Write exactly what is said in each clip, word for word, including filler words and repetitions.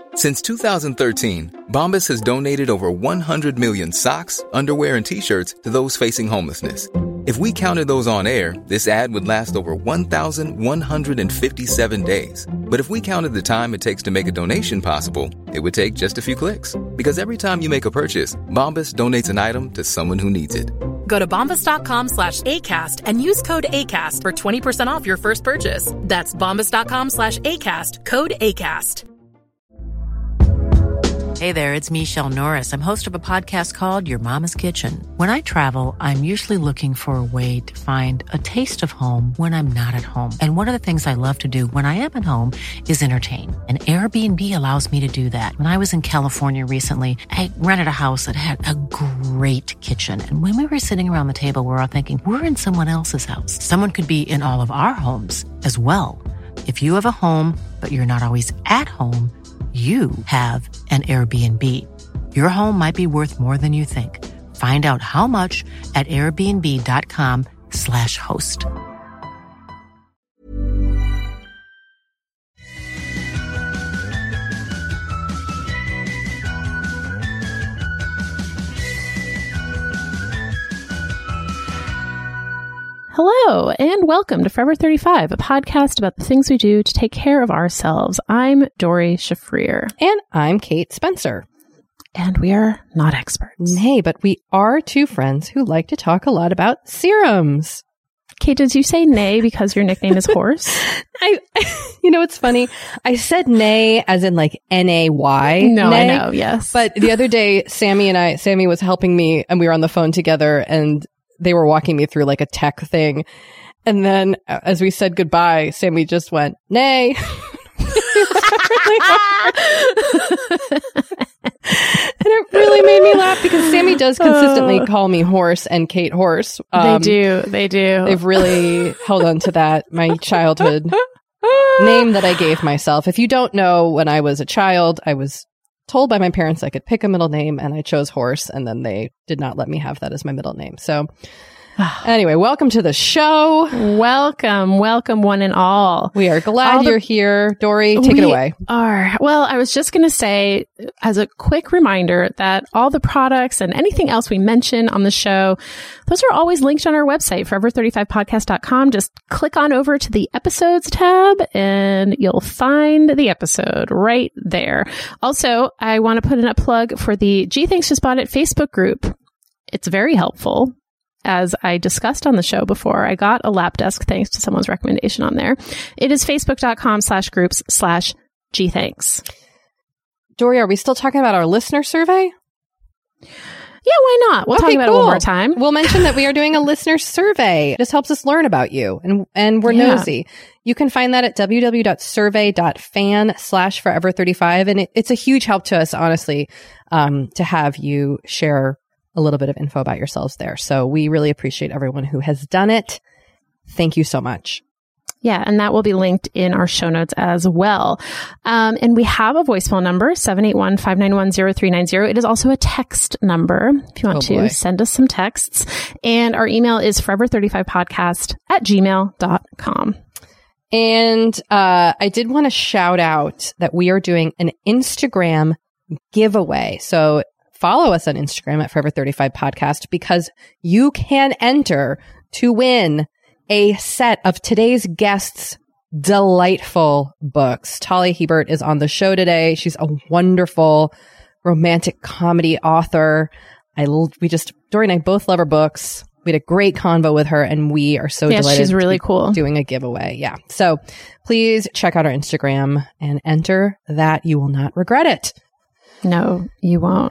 Since two thousand thirteen, Bombas has donated over one hundred million socks, underwear, and T-shirts to those facing homelessness. If we counted those on air, this ad would last over one thousand one hundred fifty-seven days. But if we counted the time it takes to make a donation possible, it would take just a few clicks. Because every time you make a purchase, Bombas donates an item to someone who needs it. Go to bombas.com slash ACAST and use code ACAST for twenty percent off your first purchase. That's bombas.com slash ACAST, code ACAST. Hey there, it's Michelle Norris. I'm host of a podcast called Your Mama's Kitchen. When I travel, I'm usually looking for a way to find a taste of home when I'm not at home. And one of the things I love to do when I am at home is entertain. And Airbnb allows me to do that. When I was in California recently, I rented a house that had a great kitchen. And when we were sitting around the table, we were all thinking, we're in someone else's house. Someone could be in all of our homes as well. If you have a home, but you're not always at home, you have an Airbnb. Your home might be worth more than you think. Find out how much at airbnb.com slash host. Hello, and welcome to Forever thirty-five, a podcast about the things we do to take care of ourselves. I'm Dory Shafrir. And I'm Kate Spencer. And we are not experts. Nay, but we are two friends who like to talk a lot about serums. Kate, did you say nay because your nickname is Horse? I, you know, it's funny. I said nay as in like N A Y. No, nay, I know, yes. But the other day, Sammy and I, Sammy was helping me and we were on the phone together and they were walking me through like a tech thing. And then uh, as we said goodbye, Sammy just went, nay. And it really made me laugh because Sammy does consistently call me Horse and Kate Horse. Um, they do. They do. They've really held on to that, my childhood name that I gave myself. If you don't know, when I was a child, I was told by my parents I could pick a middle name and I chose Horse, and then they did not let me have that as my middle name. So anyway, welcome to the show. Welcome, welcome one and all. We are glad the, you're here. Dory, take we it away. Are. Well, I was just going to say, as a quick reminder, that all the products and anything else we mention on the show, those are always linked on our website, forever thirty-five podcast dot com. Just click on over to the episodes tab and you'll find the episode right there. Also, I want to put in a plug for the Gee Thanks Just Bought It Facebook group. It's very helpful. As I discussed on the show before, I got a lap desk thanks to someone's recommendation on there. It is facebook.com slash groups slash gthanks. Dory, are we still talking about our listener survey? Yeah, why not? We'll okay, talk about cool. it one more time. We'll mention that we are doing a listener survey. This helps us learn about you, and and we're yeah. nosy. You can find that at www.survey.fan slash forever 35. And it, it's a huge help to us, honestly, um, to have you share a little bit of info about yourselves there. So we really appreciate everyone who has done it. Thank you so much. Yeah, and that will be linked in our show notes as well. Um, and we have a voicemail number, seven eight one, five nine one, zero three nine zero. It is also a text number if you want oh, to boy. send us some texts. And our email is forever thirty-five podcast at gmail dot com. And uh, I did want to shout out that we are doing an Instagram giveaway. So follow us on Instagram at forever thirty-five podcast because you can enter to win a set of today's guests' delightful books. Talia Hebert is on the show today. She's a wonderful romantic comedy author. I we just Dory and I both love her books. We had a great convo with her, and we are so yeah, delighted. She's really cool. Doing a giveaway. Yeah. So please check out our Instagram and enter that. You will not regret it. No, you won't.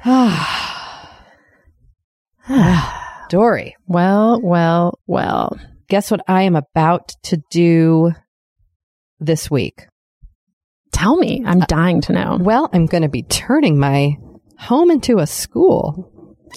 Dory. Well, well, well. Guess what I am about to do this week? Tell me. I'm dying to know. Well, I'm going to be turning my home into a school.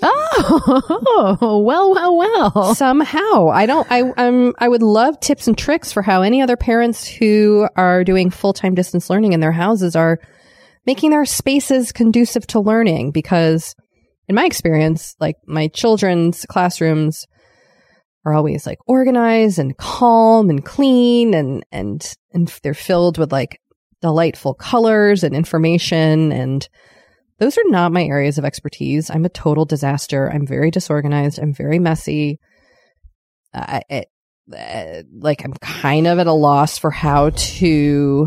Oh, well, well, well. Somehow. I don't, I, I'm, I would love tips and tricks for how any other parents who are doing full-time distance learning in their houses are making their spaces conducive to learning, because in my experience, like my children's classrooms are always like organized and calm and clean, and, and, and they're filled with like delightful colors and information. And those are not my areas of expertise. I'm a total disaster. I'm very disorganized. I'm very messy. I, it, uh, like I'm kind of at a loss for how to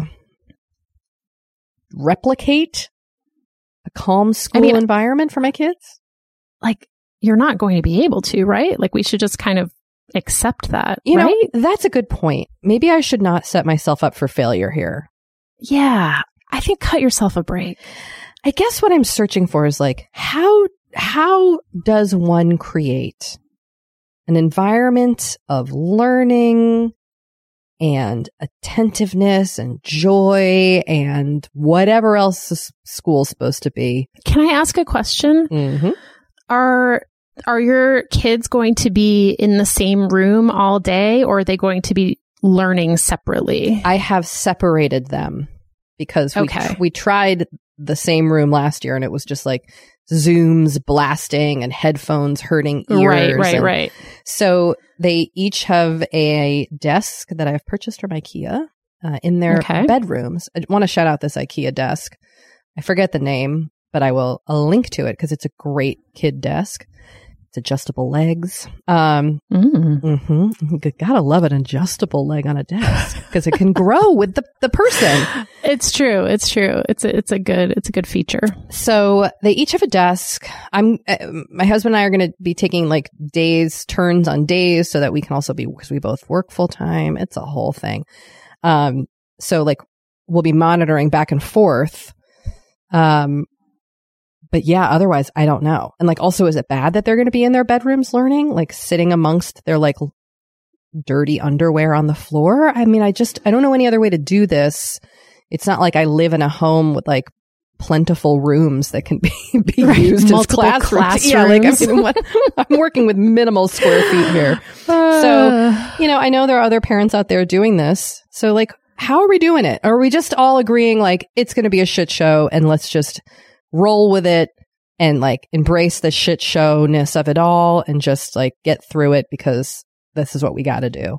replicate a calm school I mean, environment for my kids. Like, you're not going to be able to, right? Like, we should just kind of accept that, you right? know, that's a good point. Maybe I should not set myself up for failure here. Yeah. I think cut yourself a break. I guess what I'm searching for is like, how, how does one create an environment of learning and attentiveness and joy and whatever else the school's supposed to be? Can I ask a question? Mm-hmm. Are are your kids going to be in the same room all day, or are they going to be learning separately? I have separated them because we, Okay. we tried the same room last year and it was just like Zooms blasting and headphones hurting ears. Right, right, and right. So they each have a desk that I've purchased from IKEA uh, in their Okay. bedrooms. I want to shout out this IKEA desk. I forget the name, but I will I'll link to it because it's a great kid desk. It's adjustable legs. Um, Mm. mm-hmm. Gotta love an adjustable leg on a desk because it can grow with the, the person. It's true. It's true. It's a, it's a good it's a good feature. So they each have a desk. I'm uh, my husband and I are going to be taking like days, turns on days so that we can also be, because we both work full time. It's a whole thing. Um, so like we'll be monitoring back and forth. Um, But yeah, otherwise, I don't know. And like, also, is it bad that they're going to be in their bedrooms learning, like sitting amongst their like dirty underwear on the floor? I mean, I just, I don't know any other way to do this. It's not like I live in a home with like plentiful rooms that can be, be Right. used Multiple as classrooms. classrooms. Yeah, like I mean, what, I'm working with minimal square feet here. So, you know, I know there are other parents out there doing this. So like, how are we doing it? Are we just all agreeing like it's going to be a shit show and let's just roll with it and like embrace the shit showness of it all and just like get through it because this is what we got to do?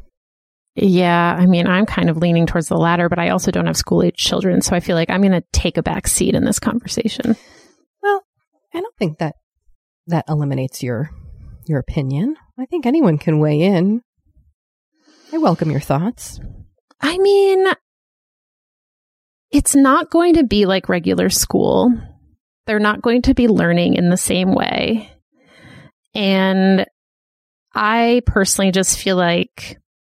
Yeah, I mean, I'm kind of leaning towards the latter, but I also don't have school age children, so I feel like I'm going to take a back seat in this conversation. Well, I don't think that that eliminates your your opinion. I think anyone can weigh in. I welcome your thoughts. I mean, it's not going to be like regular school. They're not going to be learning in the same way. And I personally just feel like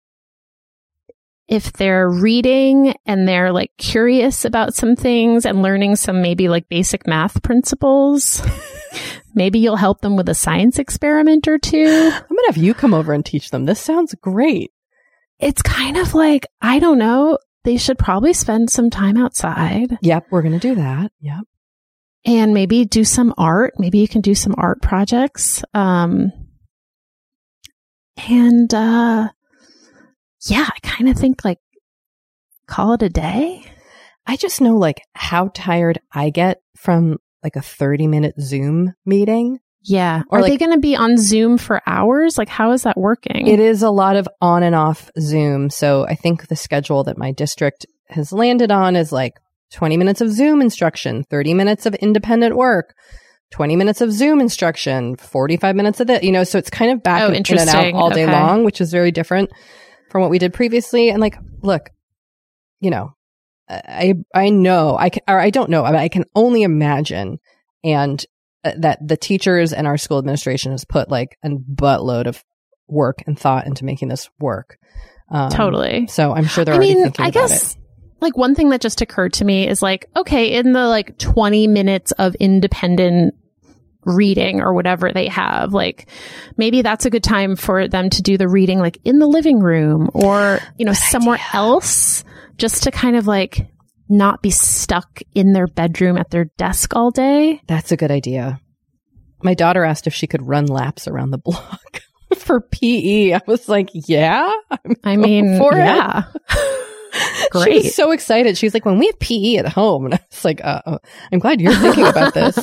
if they're reading and they're like curious about some things and learning some maybe like basic math principles, maybe you'll help them with a science experiment or two. I'm going to have you come over and teach them. This sounds great. It's kind of like, I don't know, they should probably spend some time outside. Yep, we're going to do that. Yep. And maybe do some art. Maybe you can do some art projects. Um, and, uh, yeah, I kind of think like call it a day. I just know like how tired I get from like a thirty minute Zoom meeting. Yeah. Or Are like- they going to be on Zoom for hours? Like, how is that working? It is a lot of on and off Zoom. So I think the schedule that my district has landed on is like twenty minutes of Zoom instruction, thirty minutes of independent work, twenty minutes of Zoom instruction, forty-five minutes of that, you know, so it's kind of back Oh, in, in and out interesting. all day Okay. long, which is very different from what we did previously. And like, look, you know, I, I know I can, or I don't know, I, mean, I can only imagine. And uh, that the teachers and our school administration has put like a buttload of work and thought into making this work. Um, Totally. So I'm sure they're I already mean, thinking I about guess it. like one thing that just occurred to me is like, okay, in the like twenty minutes of independent reading or whatever they have, like maybe that's a good time for them to do the reading like in the living room or, you know, Good somewhere idea. else, just to kind of like not be stuck in their bedroom at their desk all day. That's a good idea. My daughter asked if she could run laps around the block for P E. I was like, yeah, I'm I going mean, for it. yeah. She Great. was so excited. She's like, when we have P E at home, and I was like, uh, oh, I'm glad you're thinking about this.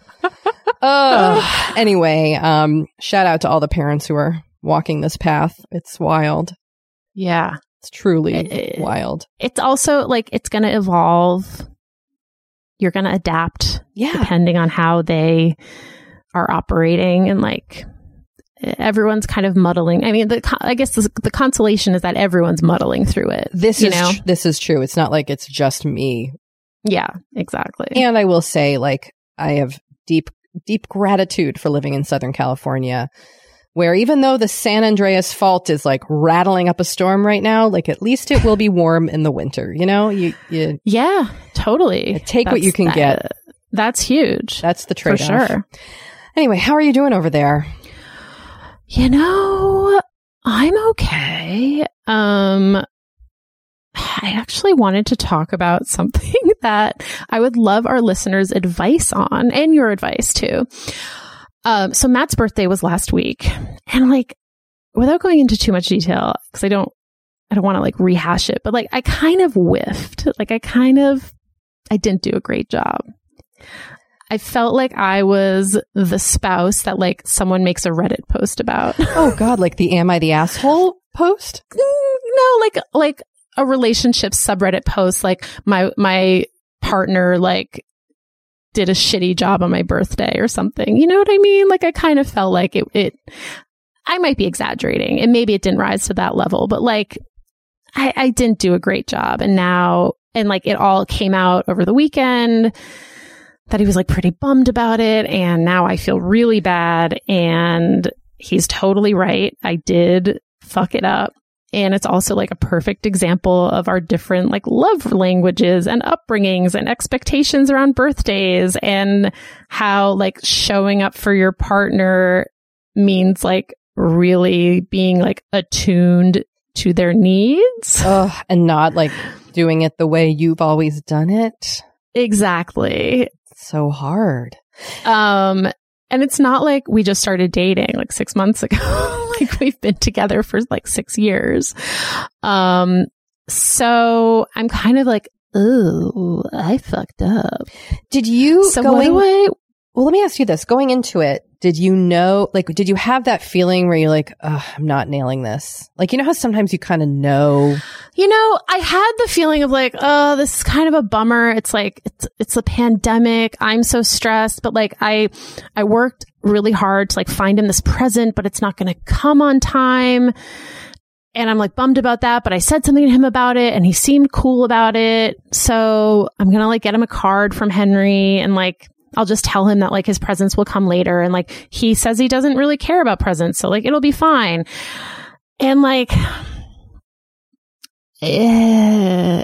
uh, anyway, um, shout out to all the parents who are walking this path. It's wild. Yeah. It's truly it, wild. It's also like, it's going to evolve. You're going to adapt yeah. depending on how they are operating, and like everyone's kind of muddling. I mean, the, I guess the, the consolation is that everyone's muddling through it. This you is know? tr- this is true. It's not like it's just me. Yeah, exactly. And I will say, like, I have deep, deep gratitude for living in Southern California, where even though the San Andreas Fault is like rattling up a storm right now, like at least it will be warm in the winter. You know, you, you yeah, totally. Take that's, what you can that, get. That's huge. That's the trade-off. For sure. Anyway, how are you doing over there? You know, I'm okay. Um, I actually wanted to talk about something that I would love our listeners' advice on, and your advice too. Um, so Matt's birthday was last week, and like, without going into too much detail, because I don't, I don't want to like rehash it, but like, I kind of whiffed. Like, I kind of, I didn't do a great job. I felt like I was the spouse that like someone makes a Reddit post about. Oh God, like the "Am I the asshole" post? No, like like a relationship subreddit post. Like my my partner like did a shitty job on my birthday or something. You know what I mean? Like, I kind of felt like it. It I might be exaggerating, and maybe it didn't rise to that level, but like I, I didn't do a great job, and now and like it all came out over the weekend that he was like pretty bummed about it. And now I feel really bad. And he's totally right. I did fuck it up. And it's also like a perfect example of our different like love languages and upbringings and expectations around birthdays, and how like showing up for your partner means like really being like attuned to their needs. Ugh, and not like doing it the way you've always done it. Exactly. So hard. Um, and it's not like we just started dating like six months ago. Like, we've been together for like six years. Um, so I'm kind of like, ooh, I fucked up. Did you so going, what do I, well, let me ask you this. Going into it, did you know, like, did you have that feeling where you're like, oh, I'm not nailing this? Like, you know how sometimes you kind of know? You know, I had the feeling of like, oh, this is kind of a bummer. It's like, it's, it's a pandemic. I'm so stressed, but like, I, I worked really hard to like find him this present, but it's not going to come on time. And I'm like bummed about that, but I said something to him about it and he seemed cool about it. So I'm going to like get him a card from Henry, and like, I'll just tell him that like his presents will come later. And like, he says he doesn't really care about presents. So like, it'll be fine. And like, eh,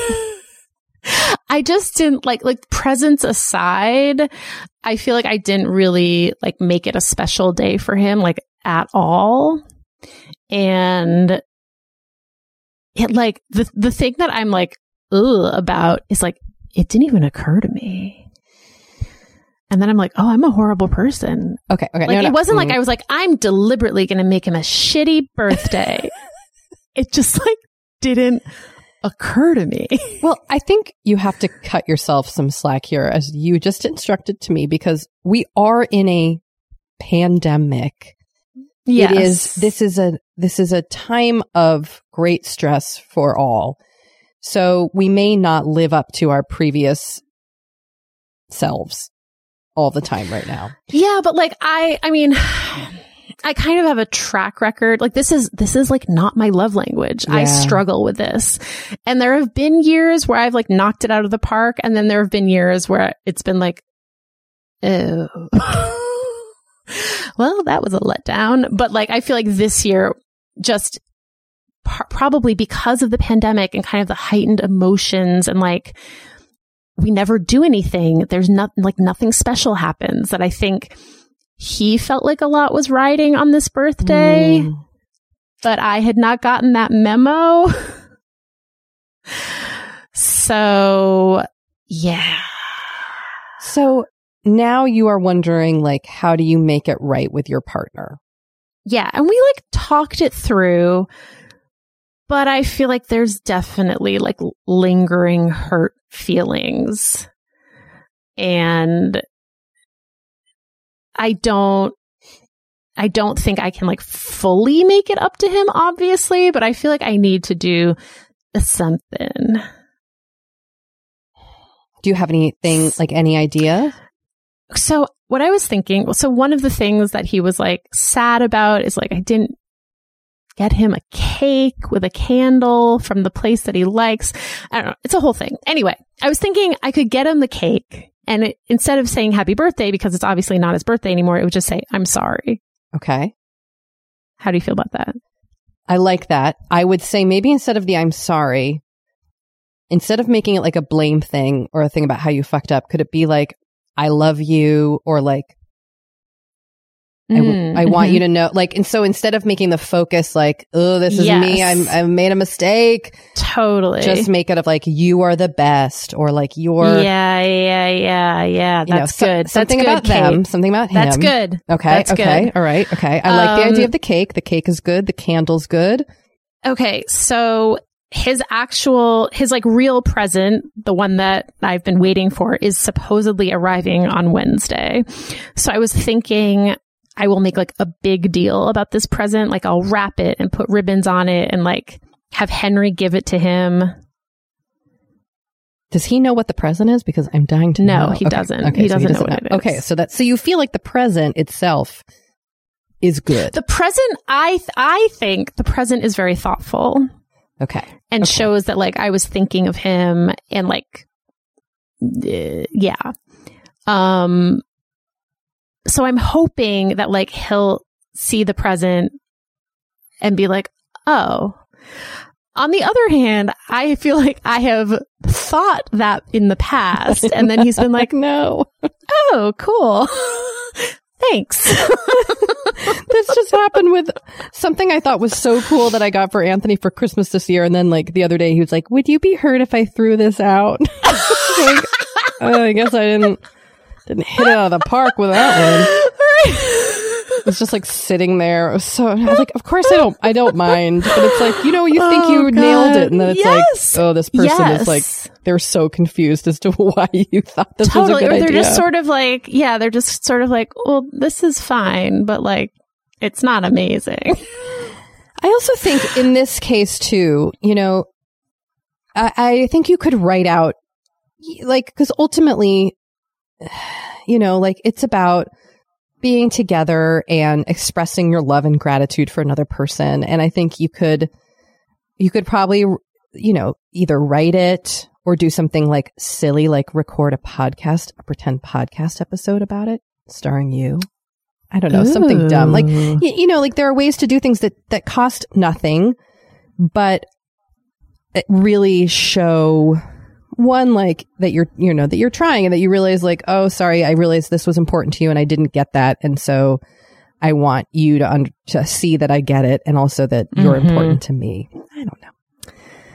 I just didn't like, like presents aside, I feel like I didn't really like make it a special day for him, like at all. And it like, the, the thing that I'm like, ugh, about is like, it didn't even occur to me. And then I'm like, oh, I'm a horrible person. Okay. Okay. Like, no, no. it wasn't mm-hmm. like I was like, I'm deliberately going to make him a shitty birthday. It just like didn't occur to me. Well, I think you have to cut yourself some slack here, as you just instructed to me, because we are in a pandemic. Yes. It is, this is a, this is a time of great stress for all. So we may not live up to our previous selves all the time right now. Yeah, but like, I, I mean, I kind of have a track record. Like, this is, this is like not my love language. Yeah. I struggle with this. And there have been years where I've like knocked it out of the park. And then there have been years where it's been like, ew. Well, that was a letdown. But like, I feel like this year, just par- probably because of the pandemic and kind of the heightened emotions, and like, we never do anything. There's nothing, like nothing special happens, that I think he felt like a lot was riding on this birthday, mm. but I had not gotten that memo. So, yeah. So now you are wondering, like, how do you make it right with your partner? Yeah. And we like talked it through, but I feel like there's definitely like lingering hurt feelings. And I don't, I don't think I can like fully make it up to him, obviously, but I feel like I need to do something. Do you have anything, like any idea? So what I was thinking, so one of the things that he was like sad about is like, I didn't get him a cake with a candle from the place that he likes. I don't know. It's a whole thing. Anyway, I was thinking I could get him the cake and it, instead of saying happy birthday, because it's obviously not his birthday anymore, it would just say, I'm sorry. Okay. How do you feel about that? I like that. I would say maybe instead of the I'm sorry, instead of making it like a blame thing or a thing about how you fucked up, could it be like, I love you, or like, I, Mm, I want mhm. you to know, like, and so instead of making the focus like, oh, this is Yes. me, I'm, I made a mistake, Totally. just make it of like, you are the best, or like, you're, yeah, yeah, yeah, yeah. you know, That's so- good. something That's about good, them, Kate. something about him. That's good. Okay, That's okay, good. all right, okay. I like the Um, idea of the cake. The cake is good. The candle's good. Okay, so his actual, his like real present, the one that I've been waiting for, is supposedly arriving on Wednesday. So I was thinking I will make like a big deal about this present. Like I'll wrap it and put ribbons on it and like have Henry give it to him. Does he know what the present is? Because I'm dying to No, know. he Okay, doesn't. okay, He so doesn't know what it is. Okay, so that so you feel like the present itself is good. The present, I th- I think the present is very thoughtful Okay. and Okay. shows that like I was thinking of him and like, uh, yeah. Um. So I'm hoping that like he'll see the present and be like, oh. On the other hand, I feel like I have thought that in the past, and then he's been like, no. oh, cool. Thanks. This just happened with something I thought was so cool that I got for Anthony for Christmas this year. And then like the other day he was like, would you be hurt if I threw this out? Like, oh, I guess I didn't didn't hit it out of the park with that one. It was just like sitting there. It was so I was like, of course I don't I don't mind. But it's like, you know, you think Oh, you God. nailed it, and then it's Yes. like, oh, this person Yes. is like, they're so confused as to why you thought this was a Totally. good Or they're idea. just sort of like, yeah, they're just sort of like, well, this is fine, but like, it's not amazing. I also think in this case too, you know, I, I think you could write out, like, because ultimately, you know, like it's about being together and expressing your love and gratitude for another person. And I think you could, you could probably, you know, either write it or do something like silly, like record a podcast, a pretend podcast episode about it, starring you. I don't know, something dumb. Like, Ooh. you, you know, like there are ways to do things that, that cost nothing, but it really show one, like that you're, you know, that you're trying and that you realize like, oh, sorry, I realized this was important to you and I didn't get that. And so I want you to, un- to see that I get it. And also that you're Mhm. important to me. I don't know.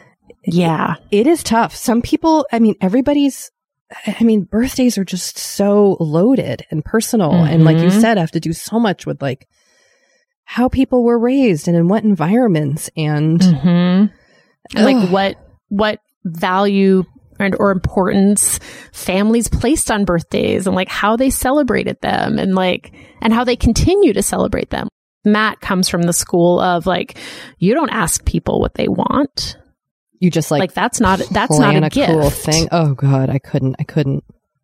Yeah. It is tough. Some people, I mean, everybody's, I mean, birthdays are just so loaded and personal. And like you Mhm. said, have to do so much with like how people were raised and in what environments. And Mm-hmm. And like Ugh. what, what value and or importance families placed on birthdays and like how they celebrated them and like, and how they continue to celebrate them. Matt comes from the school of like, you don't ask people what they want. you just like, Like, that's not, that's not plan a, a gift. cool thing. Oh God, I couldn't, I couldn't.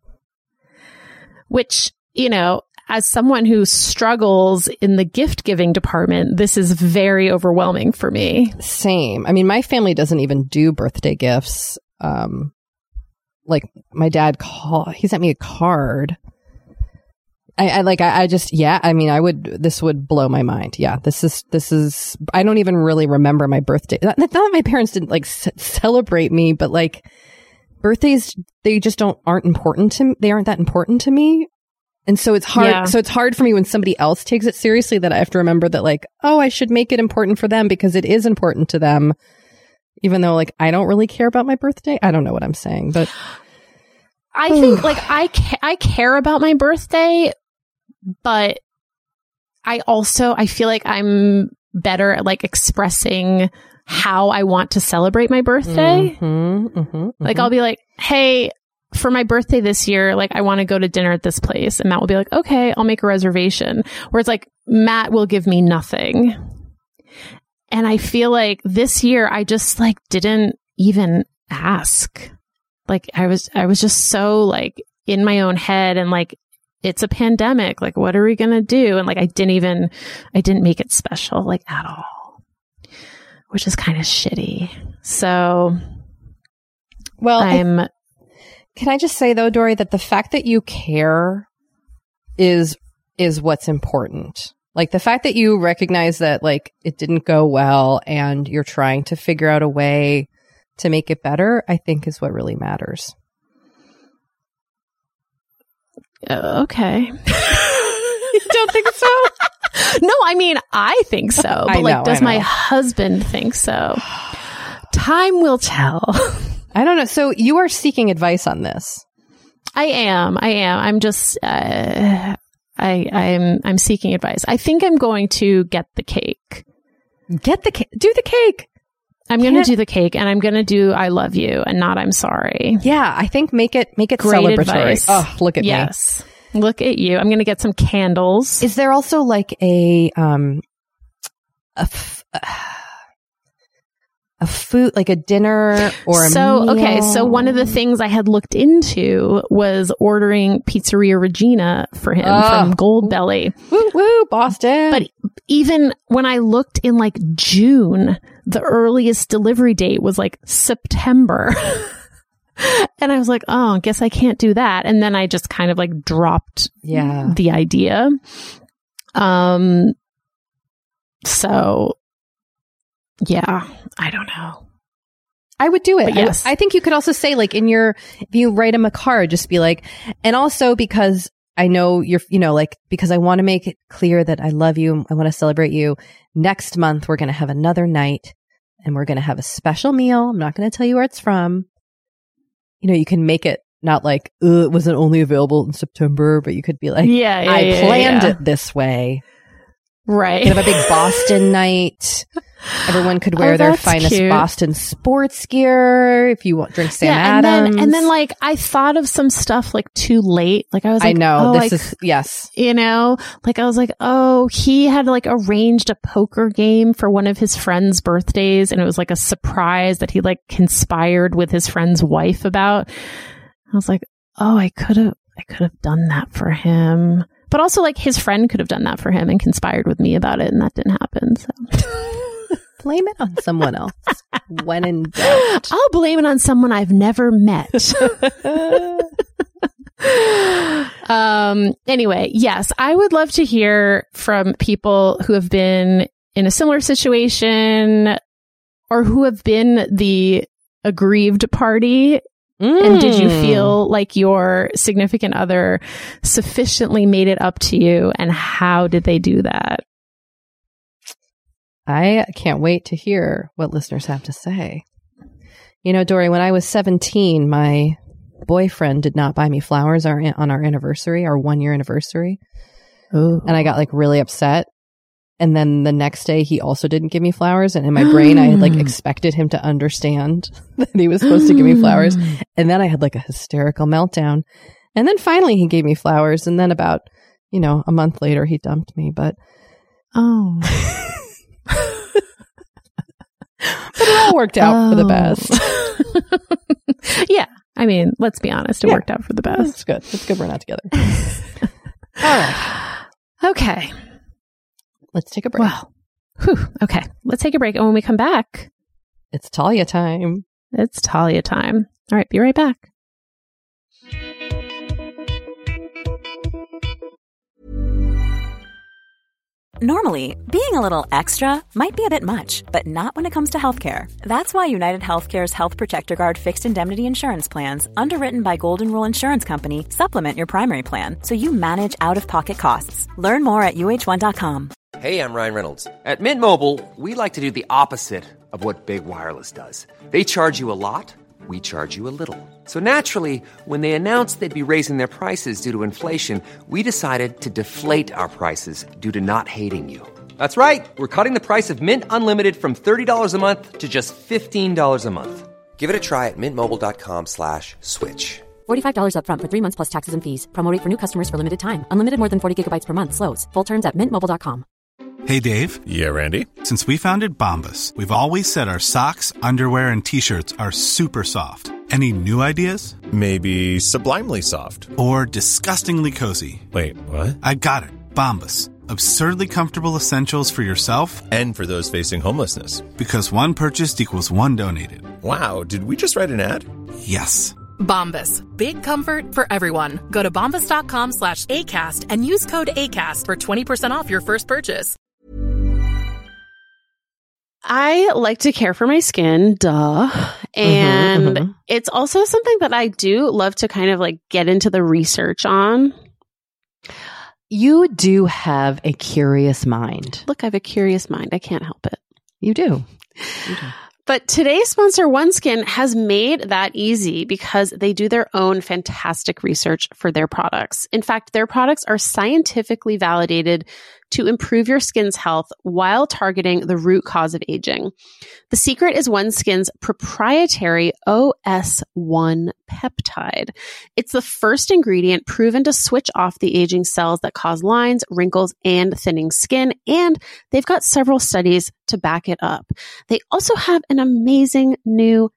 Which, you know, as someone who struggles in the gift giving department, this is very overwhelming for me. Same. I mean, my family doesn't even do birthday gifts. Um, like my dad call, he sent me a card. I, I like, I, I just, yeah, I mean, I would, this would blow my mind. Yeah. This is, this is, I don't even really remember my birthday. Not, not that my parents didn't like c- celebrate me, but like birthdays, they just don't, aren't important to me. They aren't that important to me. And so it's hard. Yeah. So it's hard for me when somebody else takes it seriously that I have to remember that like, oh, I should make it important for them because it is important to them. Even though like, I don't really care about my birthday. I don't know what I'm saying, but I think like I ca- I care about my birthday, but I also I feel like I'm better at like expressing how I want to celebrate my birthday. Mhm, mhm, Like mhm. I'll be like, "Hey, for my birthday this year, like I want to go to dinner at this place, and Matt will be like, okay, I'll make a reservation. Whereas like Matt will give me nothing. And I feel like this year I just like didn't even ask. Like I was, I was just so like in my own head and like, it's a pandemic. Like, what are we going to do? And like, I didn't even, I didn't make it special like at all, which is kind of shitty. So, well, I'm, I, can I just say though, Doree, that the fact that you care is, is what's important. Like the fact that you recognize that like it didn't go well and you're trying to figure out a way to make it better, I think is what really matters. Uh, okay. You don't think so? No, I mean, I think so. But I know, like, does I know. my husband think so? Time will tell. I don't know. So you are seeking advice on this. I am. I am. I'm just, uh, I, I'm, I'm seeking advice. I think I'm going to get the cake. Get the cake. Do the cake. I'm going to do the cake, and I'm going to do I love you and not I'm sorry. Yeah, I think make it make it Great celebratory. advice. Oh, look at yes. me. Look at you. I'm going to get some candles. Is there also like a um a f- a food like a dinner or a so meal? Okay, so one of the things I had looked into was ordering Pizzeria Regina for him Oh. from Goldbelly. Woo woo, Boston. But even when I looked in like June, the earliest delivery date was like September. And I was like, oh, I guess I can't do that. And then I just kind of like dropped yeah. the idea. Um, so yeah, I don't know. I would do it. But yes. I, I think you could also say like in your, if you write him a card, just be like, and also because I know you're, you know, like, because I want to make it clear that I love you. I want to celebrate you. Next month, we're going to have another night and we're going to have a special meal. I'm not going to tell you where it's from. You know, you can make it not like, it wasn't only available in September, but you could be like, Yeah, yeah, I yeah, planned yeah. it this way. Right. You have a big Boston night. Everyone could wear Oh, their that's finest cute. Boston sports gear. If you want drink Sam yeah, and Adams. then and then like I thought of some stuff like too late. Like I was I like, know oh, this I is yes. you know, like I was like, oh, he had like arranged a poker game for one of his friends' birthdays, and it was like a surprise that he like conspired with his friend's wife about. I was like, oh, I could have, I could have done that for him, but also like his friend could have done that for him and conspired with me about it, and that didn't happen. So Blame it on someone else when in doubt. I'll blame it on someone I've never met. um, anyway, yes, I would love to hear from people who have been in a similar situation or who have been the aggrieved party. Mm. And did you feel like your significant other sufficiently made it up to you? And how did they do that? I can't wait to hear what listeners have to say. You know, Doree, when I was seventeen, my boyfriend did not buy me flowers our, on our anniversary, our one year anniversary. Oh. And I got like really upset. And then the next day he also didn't give me flowers. And in my brain, I had like expected him to understand that he was supposed to give me flowers. And then I had like a hysterical meltdown. And then finally he gave me flowers. And then about, you know, a month later he dumped me. But Oh. But it all worked out oh. for the best. Yeah. I mean, let's be honest. It Yeah. worked out for the best. It's good. It's good we're not together. All right. Okay. Let's take a break. Well, whew. Okay. Let's take a break. And when we come back, It's Talia time. it's Talia time. All right. Be right back. Normally, being a little extra might be a bit much, but not when it comes to healthcare. That's why United Healthcare's Health Protector Guard fixed indemnity insurance plans, underwritten by Golden Rule Insurance Company, supplement your primary plan so you manage out-of-pocket costs. Learn more at U H one dot com. Hey, I'm Ryan Reynolds. At Mint Mobile, we like to do the opposite of what Big Wireless does. They charge you a lot, we charge you a little. So naturally, when they announced they'd be raising their prices due to inflation, we decided to deflate our prices due to not hating you. That's right. We're cutting the price of Mint Unlimited from thirty dollars a month to just fifteen dollars a month. Give it a try at mintmobile.com slash switch. forty-five dollars upfront for three months plus taxes and fees. Promo rate for new customers for limited time. Unlimited more than forty gigabytes per month slows. Full terms at mint mobile dot com. Hey, Dave. Yeah, Randy. Since we founded Bombas, we've always said our socks, underwear, and T-shirts are super soft. Any new ideas? Maybe sublimely soft. Or disgustingly cozy. Wait, what? I got it. Bombas. Absurdly comfortable essentials for yourself and for those facing homelessness. Because one purchased equals one donated. Wow, did we just write an ad? Yes. Bombas. Big comfort for everyone. Go to bombas.com slash ACAST and use code ACAST for twenty percent off your first purchase. I like to care for my skin, duh. And Mm-hmm, mm-hmm. it's also something that I do love to kind of like get into the research on. You do have a curious mind. Look, I have a curious mind. I can't help it. You do. You do. But today's sponsor, OneSkin, has made that easy because they do their own fantastic research for their products. In fact, their products are scientifically validated to improve your skin's health while targeting the root cause of aging. The secret is OneSkin's proprietary O S one peptide. It's the first ingredient proven to switch off the aging cells that cause lines, wrinkles, and thinning skin, and they've got several studies to back it up. They also have an amazing new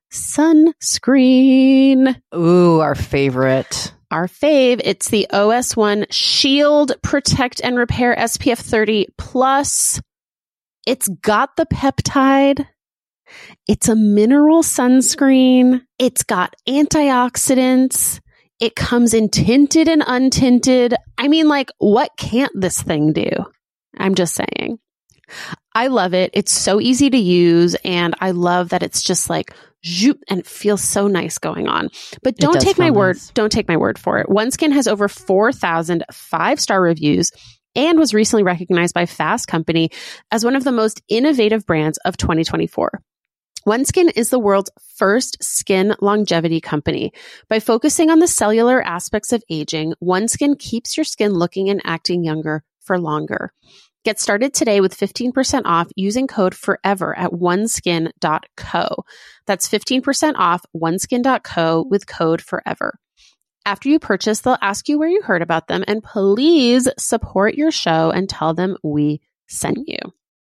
sunscreen. Ooh, our favorite. Our fave. It's the O S one Shield Protect and Repair S P F thirty plus. It's got the peptide. It's a mineral sunscreen. It's got antioxidants. It comes in tinted and untinted. I mean, like, what can't this thing do? I'm just saying. I love it. It's so easy to use, and I love that it's just like zoop, and it feels so nice going on. But don't take my word. Nice. Don't take my word for it. OneSkin has over four thousand five-star reviews and was recently recognized by Fast Company as one of the most innovative brands of twenty twenty-four. OneSkin is the world's first skin longevity company. By focusing on the cellular aspects of aging, OneSkin keeps your skin looking and acting younger for longer. Get started today with fifteen percent off using code FOREVER at oneskin dot co. That's fifteen percent off oneskin dot co with code FOREVER. After you purchase, they'll ask you where you heard about them, and please support your show and tell them we sent you.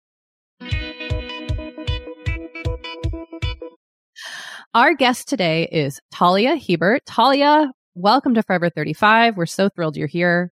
Our guest today is Talia Hiebert. Talia, welcome to Forever thirty-five. We're so thrilled you're here.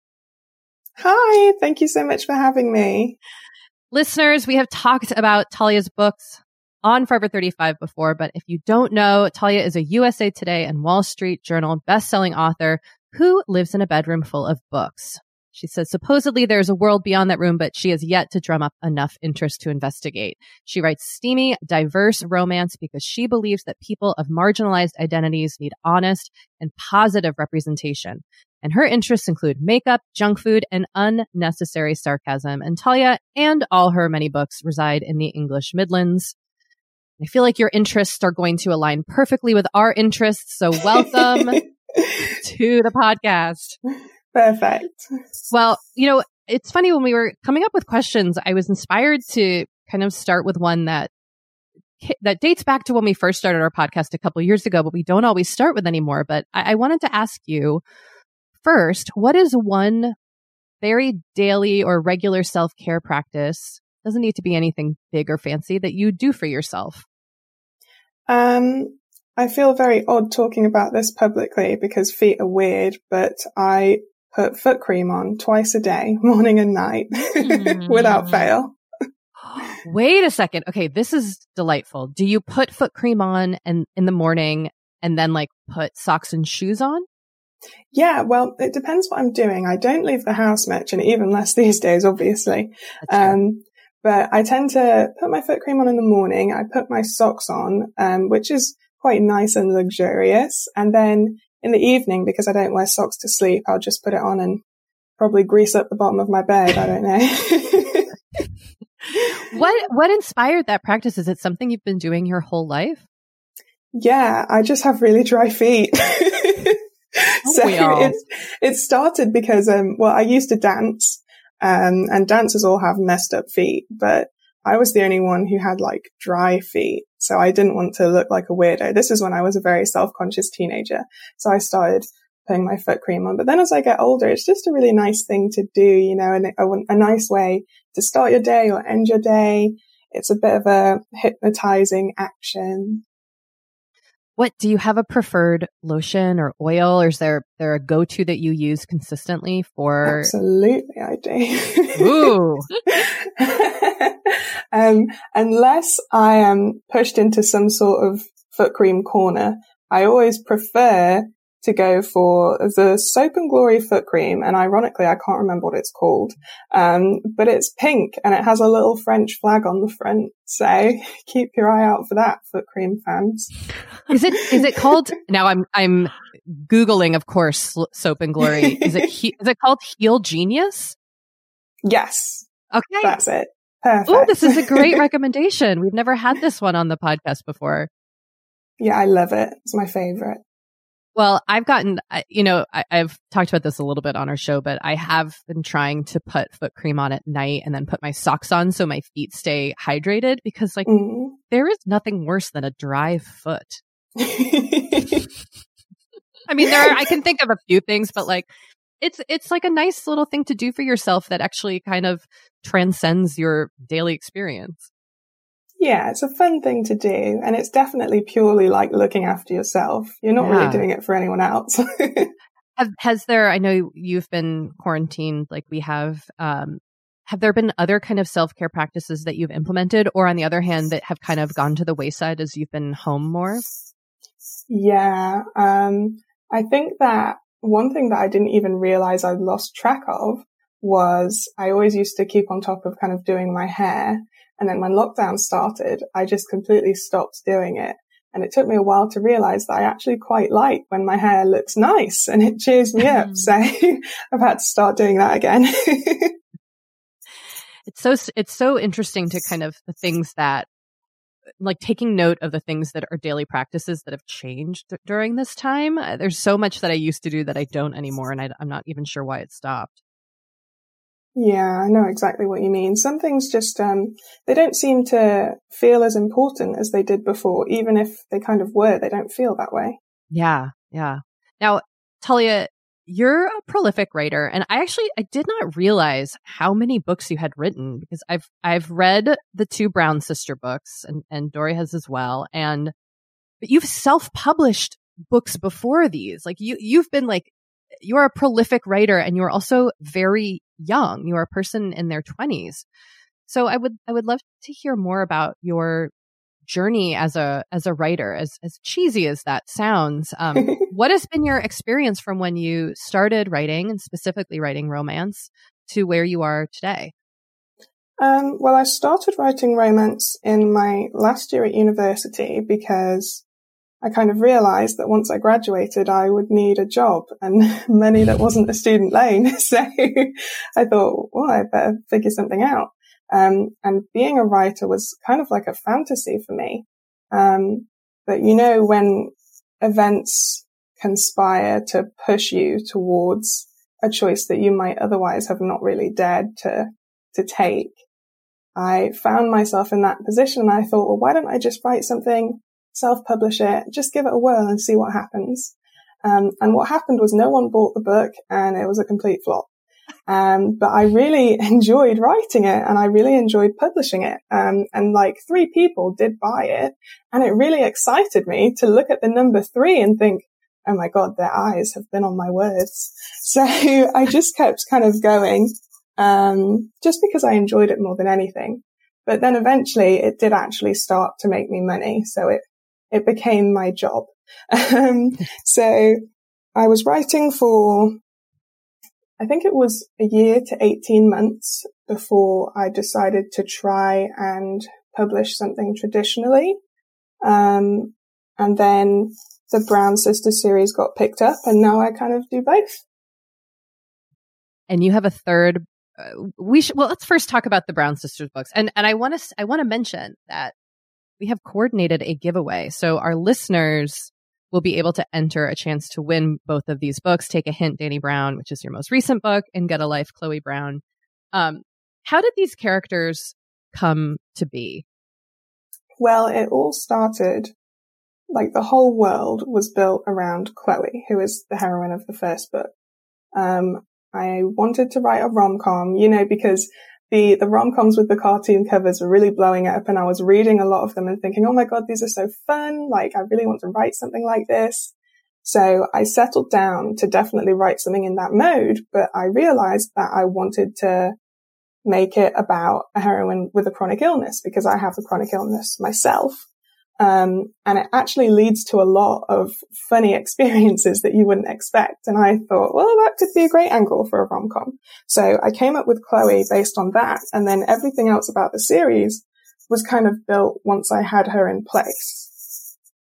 Hi, thank you so much for having me. Listeners, we have talked about Talia's books on Forever thirty-five before, but if you don't know, Talia is a U S A Today and Wall Street Journal best-selling author who lives in a bedroom full of books. She says supposedly there's a world beyond that room, but she has yet to drum up enough interest to investigate. She writes steamy, diverse romance because she believes that people of marginalized identities need honest and positive representation. And her interests include makeup, junk food, and unnecessary sarcasm. And Talia and all her many books reside in the English Midlands. I feel like your interests are going to align perfectly with our interests. So welcome to the podcast. Perfect. Well, you know, it's funny, when we were coming up with questions, I was inspired to kind of start with one that that dates back to when we first started our podcast a couple of years ago, but we don't always start with anymore. But I, I wanted to ask you first, what is one very daily or regular self-care practice, doesn't need to be anything big or fancy, that you do for yourself? Um, I feel very odd talking about this publicly because feet are weird, but I put foot cream on twice a day, morning and night, mm. without fail. Wait a second. Okay, this is delightful. Do you put foot cream on and in the morning and then like put socks and shoes on? Yeah, well, it depends what I'm doing. I don't leave the house much, and even less these days, obviously. Um, but I tend to put my foot cream on in the morning. I put my socks on, um, which is quite nice and luxurious. And then in the evening, because I don't wear socks to sleep, I'll just put it on and probably grease up the bottom of my bed. I don't know. What what inspired that practice? Is it something you've been doing your whole life? Yeah, I just have really dry feet. So it, it started because, um, well, I used to dance, um, and dancers all have messed up feet, but I was the only one who had like dry feet. So I didn't want to look like a weirdo. This is when I was a very self-conscious teenager. So I started putting my foot cream on. But then as I get older, it's just a really nice thing to do, you know, and a, a nice way to start your day or end your day. It's a bit of a hypnotizing action. What, do you have a preferred lotion or oil, or is there, there a go-to that you use consistently for? Absolutely, I do. Ooh. um, unless I am pushed into some sort of foot cream corner, I always prefer to go for the Soap and Glory foot cream. And ironically, I can't remember what it's called. Um, but it's pink and it has a little French flag on the front. So keep your eye out for that, foot cream fans. Is it, is it called, now I'm, I'm Googling, of course, Soap and Glory. Is it, he, is it called Heal Genius? Yes. Okay. That's it. Perfect. Oh, this is a great recommendation. We've never had this one on the podcast before. Yeah, I love it. It's my favorite. Well, I've gotten, you know, I, I've talked about this a little bit on our show, but I have been trying to put foot cream on at night and then put my socks on so my feet stay hydrated, because like mm. there is nothing worse than a dry foot. I mean, there are, I can think of a few things, but like it's, it's like a nice little thing to do for yourself that actually kind of transcends your daily experience. Yeah, it's a fun thing to do. And it's definitely purely like looking after yourself. You're not yeah. really doing it for anyone else. have, has there, I know you've been quarantined like we have, um, have there been other kind of self-care practices that you've implemented, or on the other hand, that have kind of gone to the wayside as you've been home more? Yeah. Um, I think that one thing that I didn't even realize I'd lost track of was I always used to keep on top of kind of doing my hair. And then when lockdown started, I just completely stopped doing it. And it took me a while to realize that I actually quite like when my hair looks nice and it cheers me up. So I've had to start doing that again. It's so, it's so interesting to kind of the things that, like taking note of the things that are daily practices that have changed d- during this time. There's so much that I used to do that I don't anymore. And I, I'm not even sure why it stopped. Yeah, I know exactly what you mean. Some things just, um, they don't seem to feel as important as they did before. Even if they kind of were, they don't feel that way. Yeah, yeah. Now, Talia, you're a prolific writer, and I actually, I did not realize how many books you had written, because I've, I've read the two Brown sister books, and, and Dory has as well. And, but you've self-published books before these. Like you, you've been like, you're a prolific writer, and you're also very young. You're a person in their twenties. So I would, I would love to hear more about your journey as a, as a writer, as, as cheesy as that sounds. Um, what has been your experience from when you started writing, and specifically writing romance, to where you are today? Um, well, I started writing romance in my last year at university because I kind of realized that once I graduated, I would need a job and money that wasn't a student loan. So I thought, well, I better figure something out. Um, and being a writer was kind of like a fantasy for me. Um, but you know, when events conspire to push you towards a choice that you might otherwise have not really dared to, to take, I found myself in that position, and I thought, well, why don't I just write something, self-publish it, just give it a whirl and see what happens. Um, and what happened was no one bought the book, and it was a complete flop. Um, but I really enjoyed writing it, and I really enjoyed publishing it. Um, and like three people did buy it, and it really excited me to look at the number three and think, oh my God, their eyes have been on my words. So I just kept kind of going, um, just because I enjoyed it more than anything. But then eventually it did actually start to make me money. So it, it became my job. Um, so I was writing for, I think it was a year to eighteen months before I decided to try and publish something traditionally. Um, and then the Brown Sisters series got picked up, and now I kind of do both. And you have a third, uh, we should, well, let's first talk about the Brown Sisters books. And, and I want to, I want to mention that we have coordinated a giveaway. So our listeners will be able to enter a chance to win both of these books. Take a Hint, Dani Brown, which is your most recent book, and Get a Life, Chloe Brown. Um, how did these characters come to be? Well, it all started, like the whole world was built around Chloe, who is the heroine of the first book. Um, I wanted to write a rom-com, you know, because the, the rom-coms with the cartoon covers were really blowing up, and I was reading a lot of them and thinking, oh my God, these are so fun. Like, I really want to write something like this. So I settled down to definitely write something in that mode, but I realized that I wanted to make it about a heroine with a chronic illness, because I have the chronic illness myself. Um, and it actually leads to a lot of funny experiences that you wouldn't expect. And I thought, well, that could be a great angle for a rom-com. So I came up with Chloe based on that. And then everything else about the series was kind of built once I had her in place.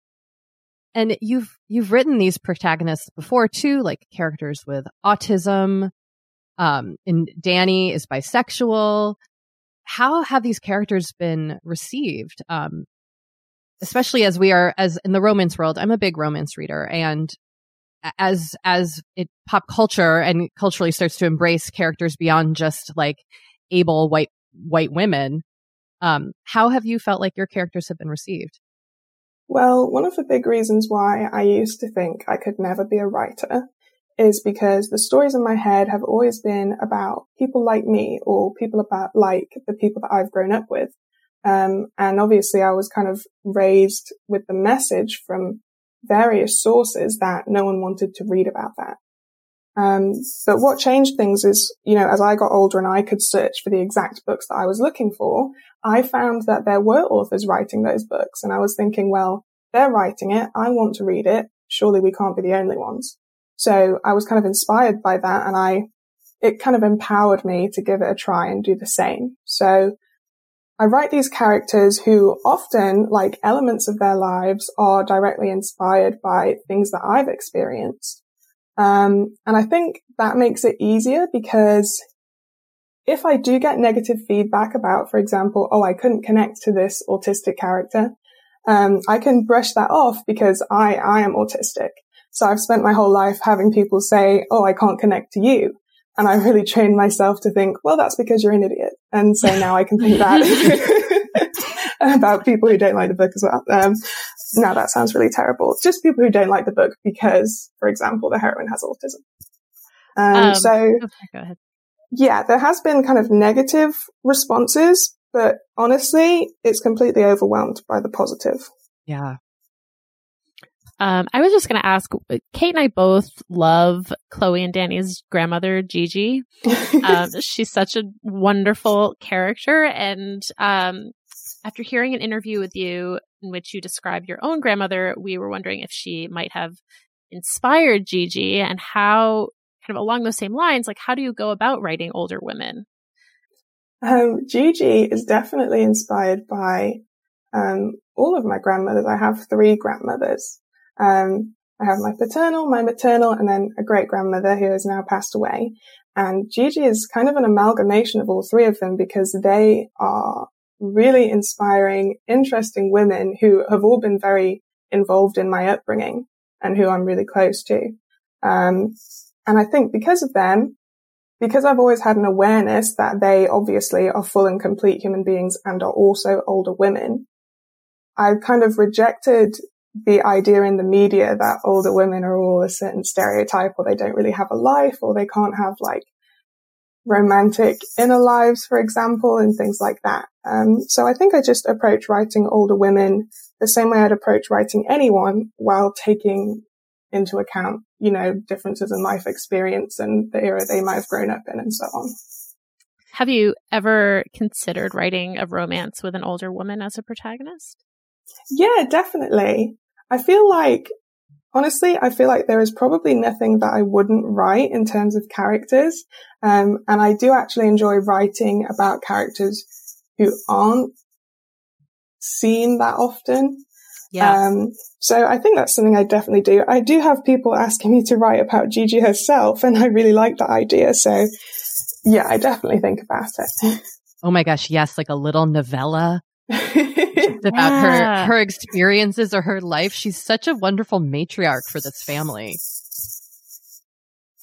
And you've, you've written these protagonists before too, like characters with autism. Um, and Danny is bisexual. How have these characters been received? Um, especially as we are, as in the romance world, I'm a big romance reader. And as, as it pop culture and culturally starts to embrace characters beyond just like able white, white women, um, how have you felt like your characters have been received? Well, one of the big reasons why I used to think I could never be a writer is because the stories in my head have always been about people like me, or people about like the people that I've grown up with. Um, and obviously I was kind of raised with the message from various sources that no one wanted to read about that. Um, but what changed things is, you know, as I got older and I could search for the exact books that I was looking for, I found that there were authors writing those books. And I was thinking, well, they're writing it. I want to read it. Surely we can't be the only ones. So I was kind of inspired by that, and I, it kind of empowered me to give it a try and do the same. So I write these characters who often, like, elements of their lives are directly inspired by things that I've experienced. Um, and I think that makes it easier, because if I do get negative feedback about, for example, oh, I couldn't connect to this autistic character, um, I can brush that off because I, I am autistic. So I've spent my whole life having people say, oh, I can't connect to you. And I really trained myself to think, well, that's because you're an idiot. And so now I can think that about people who don't like the book as well. Um, now that sounds really terrible. Just people who don't like the book because, for example, the heroine has autism. Um, um so, okay, go ahead. Yeah, there has been kind of negative responses, but honestly, it's completely overwhelmed by the positive. Yeah. Um, I was just going to ask, Kate and I both love Chloe and Danny's grandmother, Gigi. Um, she's such a wonderful character. And um, after hearing an interview with you in which you described your own grandmother, we were wondering if she might have inspired Gigi, and how, kind of along those same lines, like, how do you go about writing older women? Um, Gigi is definitely inspired by um, all of my grandmothers. I have three grandmothers. Um, I have my paternal, my maternal, and then a great grandmother who has now passed away. And Gigi is kind of an amalgamation of all three of them, because they are really inspiring, interesting women who have all been very involved in my upbringing and who I'm really close to. Um, and I think because of them, because I've always had an awareness that they obviously are full and complete human beings and are also older women, I've kind of rejected the idea in the media that older women are all a certain stereotype, or they don't really have a life, or they can't have like romantic inner lives, for example, and things like that. Um, so I think I just approach writing older women the same way I'd approach writing anyone, while taking into account, you know, differences in life experience and the era they might have grown up in and so on. Have you ever considered writing a romance with an older woman as a protagonist? Yeah, definitely. I feel like, honestly, I feel like there is probably nothing that I wouldn't write in terms of characters. Um, and I do actually enjoy writing about characters who aren't seen that often. Yeah. Um, so I think that's something I definitely do. I do have people asking me to write about Gigi herself, and I really like that idea. So yeah, I definitely think about it. Oh my gosh. Yes. Like a little novella. About Yeah. her her experiences or her life. She's such a wonderful matriarch for this family.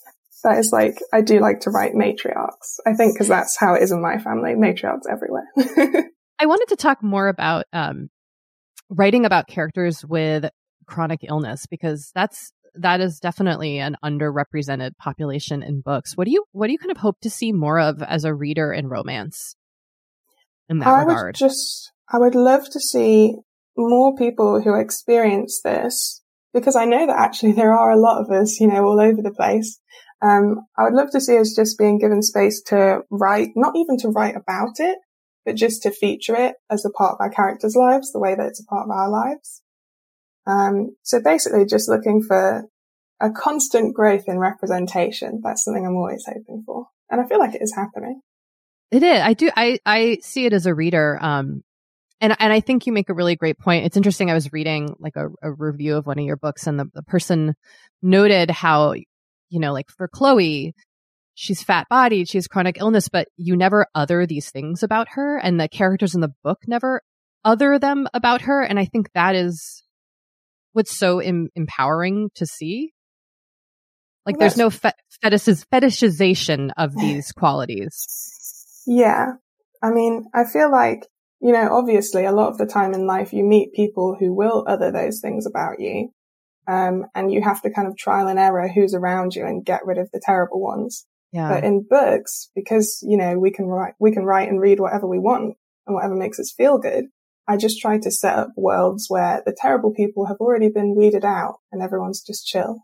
That is like, I do like to write matriarchs. I think because that's how it is in my family. Matriarchs everywhere. I wanted to talk more about um, writing about characters with chronic illness, because that's that is definitely an underrepresented population in books. What do you what do you kind of hope to see more of as a reader in romance in that I regard? Would just, I would love to see more people who experience this, because I know that actually there are a lot of us, you know, all over the place. Um, I would love to see us just being given space to write, not even to write about it, but just to feature it as a part of our characters' lives, the way that it's a part of our lives. Um, so basically just looking for a constant growth in representation. That's something I'm always hoping for. And I feel like it is happening. It is. I do. I, I see it as a reader. Um, and, and I think you make a really great point. It's interesting. I was reading like a, a review of one of your books, and the, the person noted how, you know, like for Chloe, she's fat bodied, she has chronic illness, but you never other these things about her. And the characters in the book never other them about her. And I think that is what's so em- empowering to see. Like, there's no fe- fetishiz- fetishization of these qualities. Yeah. I mean, I feel like, you know, obviously a lot of the time in life you meet people who will other those things about you. Um, and you have to kind of trial and error who's around you and get rid of the terrible ones. Yeah. But in books, because, you know, we can write, we can write and read whatever we want and whatever makes us feel good. I just try to set up worlds where the terrible people have already been weeded out and everyone's just chill.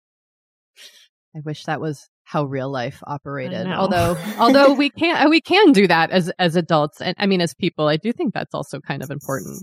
I wish that was how real life operated. Although, although we can we can do that as as adults, and I mean as people. I do think that's also kind of important.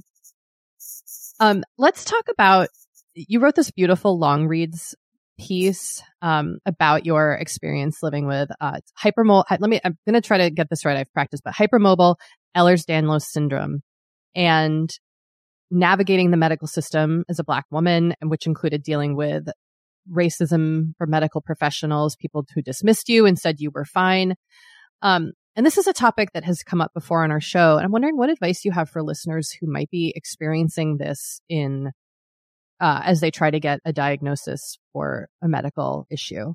Um, let's talk about. You wrote this beautiful long reads piece um, about your experience living with uh, hypermobile. Let me. I'm going to try to get this right. I've practiced, but hypermobile Ehlers-Danlos syndrome, and navigating the medical system as a Black woman, and which included dealing with racism for medical professionals, people who dismissed you and said you were fine. Um, and this is a topic that has come up before on our show. And I'm wondering what advice you have for listeners who might be experiencing this in uh, as they try to get a diagnosis for a medical issue.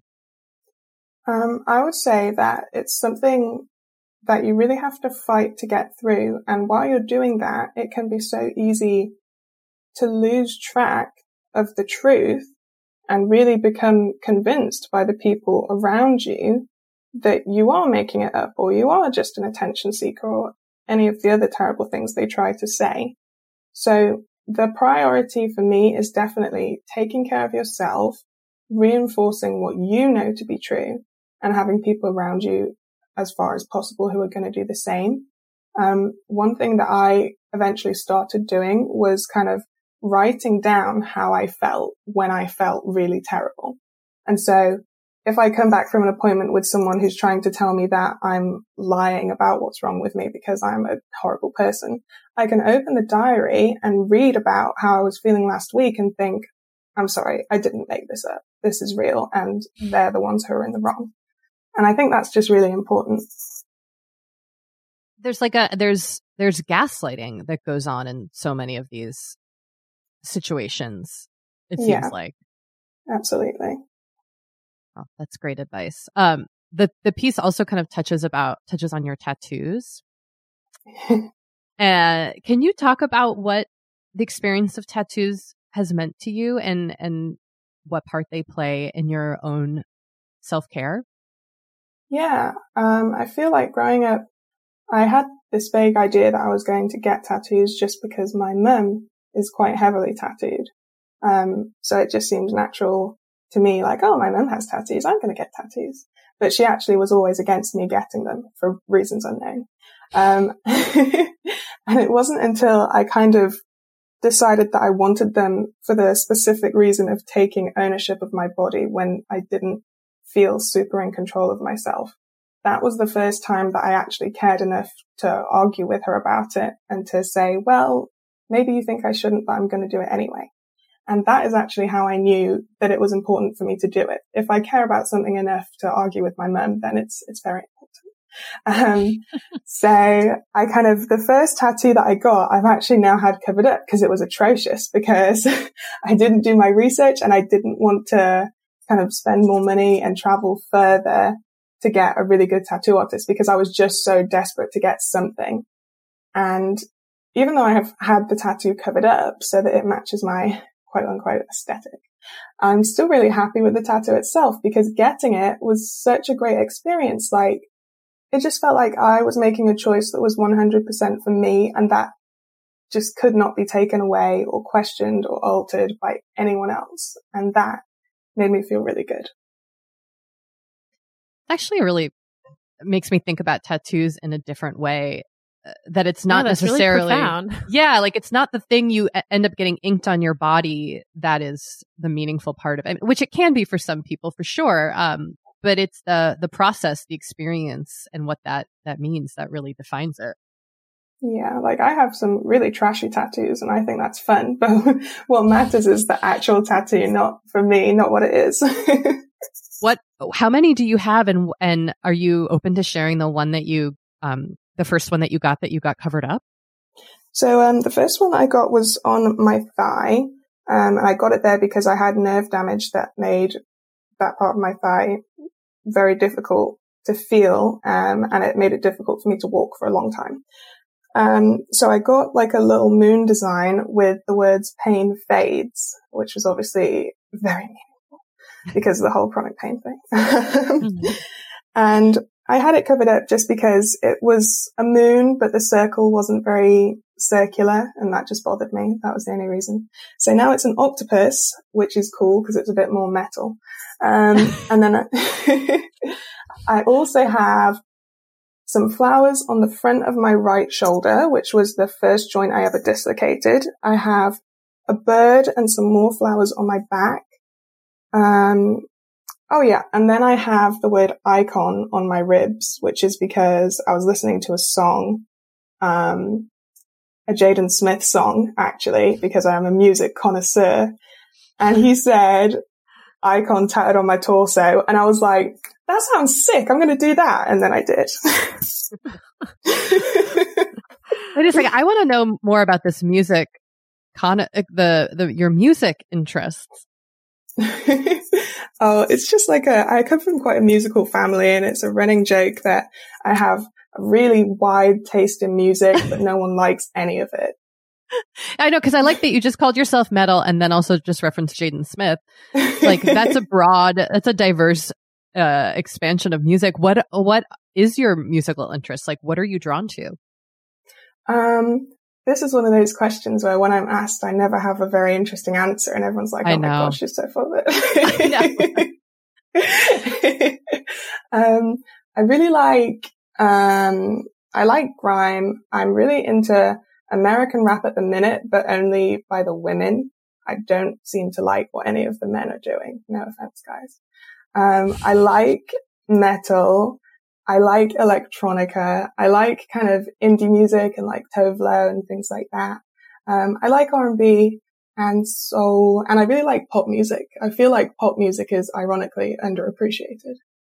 Um, I would say that it's something that you really have to fight to get through. And while you're doing that, it can be so easy to lose track of the truth and really become convinced by the people around you that you are making it up, or you are just an attention seeker, or any of the other terrible things they try to say. So the priority for me is definitely taking care of yourself, reinforcing what you know to be true, and having people around you as far as possible who are going to do the same. Um, one thing that I eventually started doing was kind of writing down how I felt when I felt really terrible. And so if I come back from an appointment with someone who's trying to tell me that I'm lying about what's wrong with me because I'm a horrible person, I can open the diary and read about how I was feeling last week and think, I'm sorry, I didn't make this up. This is real, and they're the ones who are in the wrong. And I think that's just really important. There's like a, there's, there's gaslighting that goes on in so many of these situations, it seems yeah, like. Absolutely. Oh, that's great advice. Um, the, the piece also kind of touches about, touches on your tattoos. uh, can you talk about what the experience of tattoos has meant to you, and, and what part they play in your own self-care? Yeah. Um, I feel like growing up, I had this vague idea that I was going to get tattoos just because my mum is quite heavily tattooed. Um, so it just seemed natural to me, like, oh, my mum has tattoos, I'm going to get tattoos. But she actually was always against me getting them for reasons unknown. Um, and it wasn't until I kind of decided that I wanted them for the specific reason of taking ownership of my body when I didn't feel super in control of myself. That was the first time that I actually cared enough to argue with her about it and to say, well, maybe you think I shouldn't, but I'm going to do it anyway. And that is actually how I knew that it was important for me to do it. If I care about something enough to argue with my mum, then it's, it's very important. Um, so I kind of, the first tattoo that I got, I've actually now had covered up because it was atrocious, because I didn't do my research and I didn't want to kind of spend more money and travel further to get a really good tattoo artist because I was just so desperate to get something. And even though I have had the tattoo covered up so that it matches my quote unquote aesthetic, I'm still really happy with the tattoo itself because getting it was such a great experience. Like, it just felt like I was making a choice that was one hundred percent for me, and that just could not be taken away or questioned or altered by anyone else. And that made me feel really good. Actually, really makes me think about tattoos in a different way. Uh, that it's not yeah, that's necessarily, really profound. yeah, like it's not the thing you a- end up getting inked on your body that is the meaningful part of it, which it can be for some people, for sure. Um, but it's the the process, the experience, and what that that means that really defines it. Yeah, like I have some really trashy tattoos and I think that's fun, but what matters is the actual tattoo, not for me, not what it is. What, how many do you have, and and are you open to sharing the one that you, um, the first one that you got that you got covered up? So, um, the first one I got was on my thigh, um, and I got it there because I had nerve damage that made that part of my thigh very difficult to feel, um, and it made it difficult for me to walk for a long time. Um, so I got like a little moon design with the words pain fades, which was obviously very meaningful because of the whole chronic pain thing. mm-hmm. And I had it covered up just because it was a moon, but the circle wasn't very circular and that just bothered me. That was the only reason. So now it's an octopus, which is cool because it's a bit more metal. Um, and then I, I also have some flowers on the front of my right shoulder, which was the first joint I ever dislocated. I have a bird and some more flowers on my back. Um, oh yeah. And then I have the word icon on my ribs, which is because I was listening to a song, um, a Jaden Smith song, actually, because I am a music connoisseur. And he said, icon tattooed on my torso. And I was like, that sounds sick. I'm going to do that. And then I did. Wait a second. I want to know more about this music, con- the, the, your music interests. Oh, it's just like a, I come from quite a musical family and it's a running joke that I have a really wide taste in music, but no one likes any of it. I know, because I like that you just called yourself metal and then also just referenced Jaden Smith. Like, that's a broad, that's a diverse uh, expansion of music. What what is your musical interest? Like, what are you drawn to? Um, this is one of those questions where when I'm asked, I never have a very interesting answer, and everyone's like, "Oh my gosh, she's so full of it." I know. um, I really like um, I like grime. I'm really into American rap at the minute, but only by the women. I don't seem to like what any of the men are doing. No offense, guys. Um, I like metal. I like electronica. I like kind of indie music and like Tove Lo and things like that. Um, I like R and B and soul, and I really like pop music. I feel like pop music is ironically underappreciated.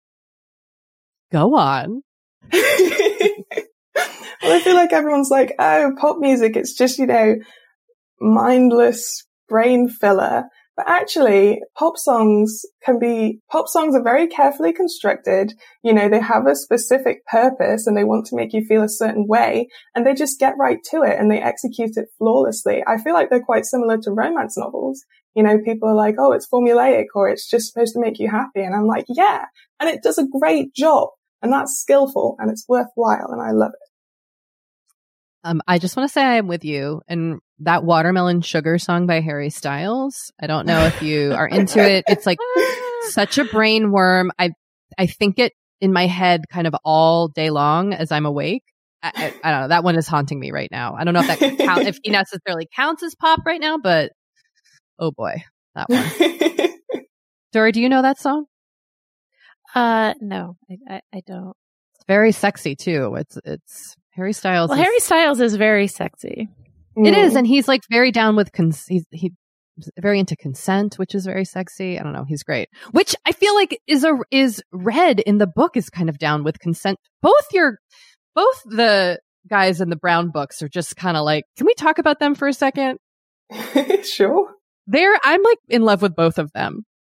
Go on. Well, I feel like everyone's like, oh, pop music, it's just, you know, mindless brain filler. But actually, pop songs can be, pop songs are very carefully constructed. You know, they have a specific purpose and they want to make you feel a certain way, and they just get right to it and they execute it flawlessly. I feel like they're quite similar to romance novels. You know, people are like, oh, it's formulaic or it's just supposed to make you happy. And I'm like, yeah. And it does a great job, and that's skillful and it's worthwhile, and I love it. Um, I just want to say I'm with you. And that Watermelon Sugar song by Harry Styles, I don't know if you are into it. It's like such a brain worm. I I think it in my head kind of all day long as I'm awake. I, I, I don't know. That one is haunting me right now. I don't know if that count, if he necessarily counts as pop right now, but oh boy, that one. Dory, do you know that song? Uh, no, I, I, I don't. It's very sexy too. It's it's Harry Styles. Well, is, Harry Styles is very sexy. It is, and he's like very down with cons- he's he's very into consent, which is very sexy. I don't know, he's great. Which I feel like is a is Red in the book is kind of down with consent. Both your both the guys in the Brown books are just kind of like, can we talk about them for a second? Sure. They're I'm like in love with both of them.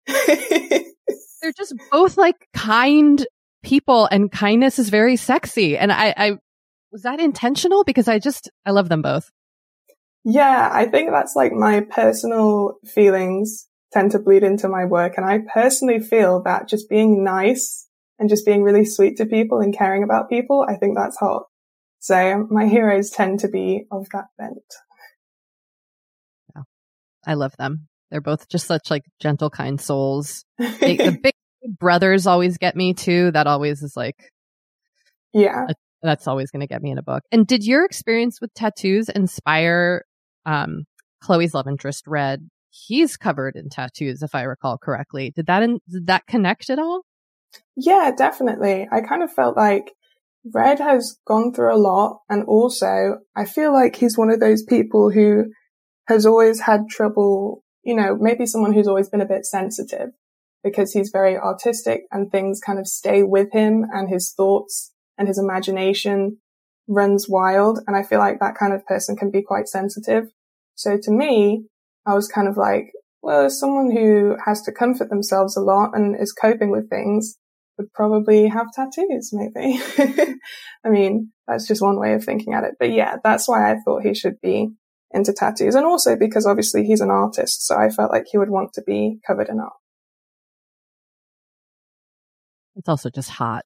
They're just both like kind people, and kindness is very sexy. And I, I was that intentional? Because I just, I love them both. Yeah, I think that's like my personal feelings tend to bleed into my work. And I personally feel that just being nice and just being really sweet to people and caring about people, I think that's hot. So my heroes tend to be of that bent. Yeah, I love them. They're both just such like gentle, kind souls. They, the big brothers always get me too. That always is like, yeah, a, that's always going to get me in a book. And did your experience with tattoos inspire um, Chloe's love interest, Red? He's covered in tattoos, if I recall correctly. Did that in, did that connect at all? Yeah, definitely. I kind of felt like Red has gone through a lot, and also I feel like he's one of those people who has always had trouble. You know, maybe someone who's always been a bit sensitive because he's very artistic and things kind of stay with him and his thoughts and his imagination runs wild. And I feel like that kind of person can be quite sensitive. So to me, I was kind of like, well, as someone who has to comfort themselves a lot and is coping with things would probably have tattoos, maybe. I mean, that's just one way of thinking at it. But yeah, that's why I thought he should be into tattoos, and also because obviously he's an artist, so I felt like he would want to be covered in art. It's also just hot.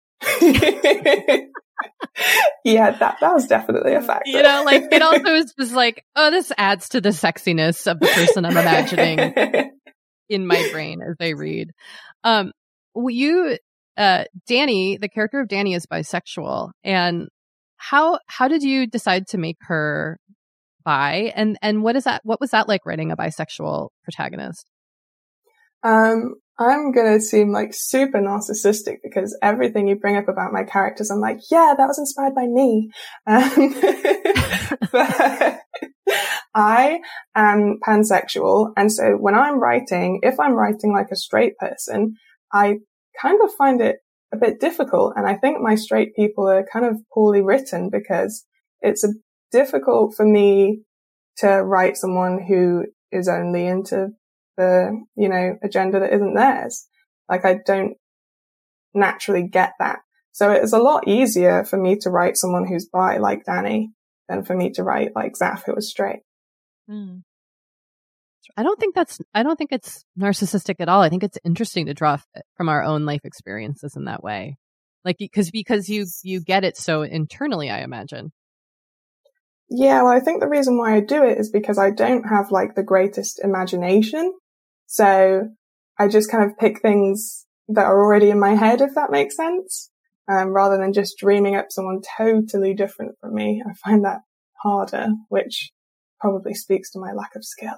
Yeah, that that was definitely a factor. You know, like it also is just like, oh, this adds to the sexiness of the person I'm imagining in my brain as I read. Um, you, uh, Danny, the character of Danny is bisexual, and how how did you decide to make her bi, and and what is that what was that like writing a bisexual protagonist? um I'm gonna seem like super narcissistic because everything you bring up about my characters, I'm like, yeah, that was inspired by me. um, but I am pansexual, and so when I'm writing, if I'm writing like a straight person, I kind of find it a bit difficult, and I think my straight people are kind of poorly written because it's a difficult for me to write someone who is only into the, you know, a gender that isn't theirs. Like, I don't naturally get that. So it is a lot easier for me to write someone who's bi, like Danny, than for me to write like Zaf, who was straight. Mm. I don't think that's, I don't think it's narcissistic at all. I think it's interesting to draw from our own life experiences in that way. Like, because, because you, you get it so internally, I imagine. Yeah, well, I think the reason why I do it is because I don't have like the greatest imagination. So I just kind of pick things that are already in my head, if that makes sense, um, rather than just dreaming up someone totally different from me. I find that harder, which probably speaks to my lack of skill.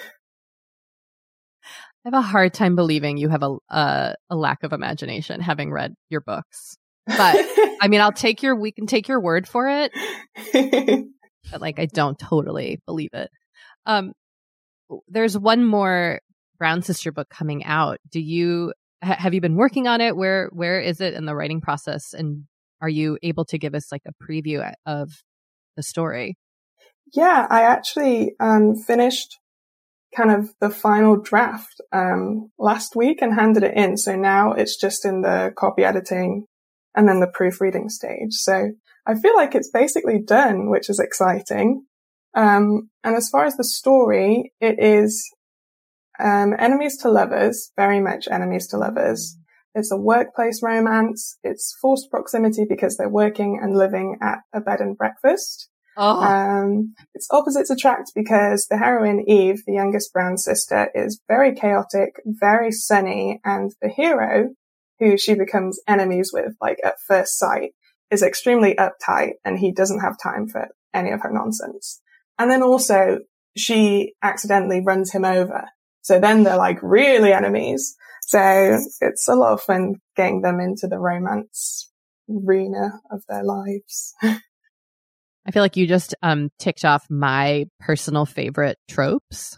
I have a hard time believing you have a uh, a lack of imagination, having read your books. But I mean, I'll take your, we can take your word for it. But like, I don't totally believe it. Um, there's one more Brown Sister book coming out. Do you, ha- have you been working on it? Where, where is it in the writing process? And are you able to give us like a preview of the story? Yeah, I actually, um, finished kind of the final draft, um, last week and handed it in. So now it's just in the copy editing and then the proofreading stage. So I feel like it's basically done, which is exciting. Um, and as far as the story, it is, um, enemies to lovers, very much enemies to lovers. It's a workplace romance. It's forced proximity because they're working and living at a bed and breakfast. Oh. Um, it's opposites attract because the heroine, Eve, the youngest Brown sister, is very chaotic, very sunny, and the hero, who she becomes enemies with, like at first sight, is extremely uptight, and he doesn't have time for any of her nonsense. And then also, she accidentally runs him over. So then they're like really enemies. So it's a lot of fun getting them into the romance arena of their lives. I feel like you just um ticked off my personal favorite tropes.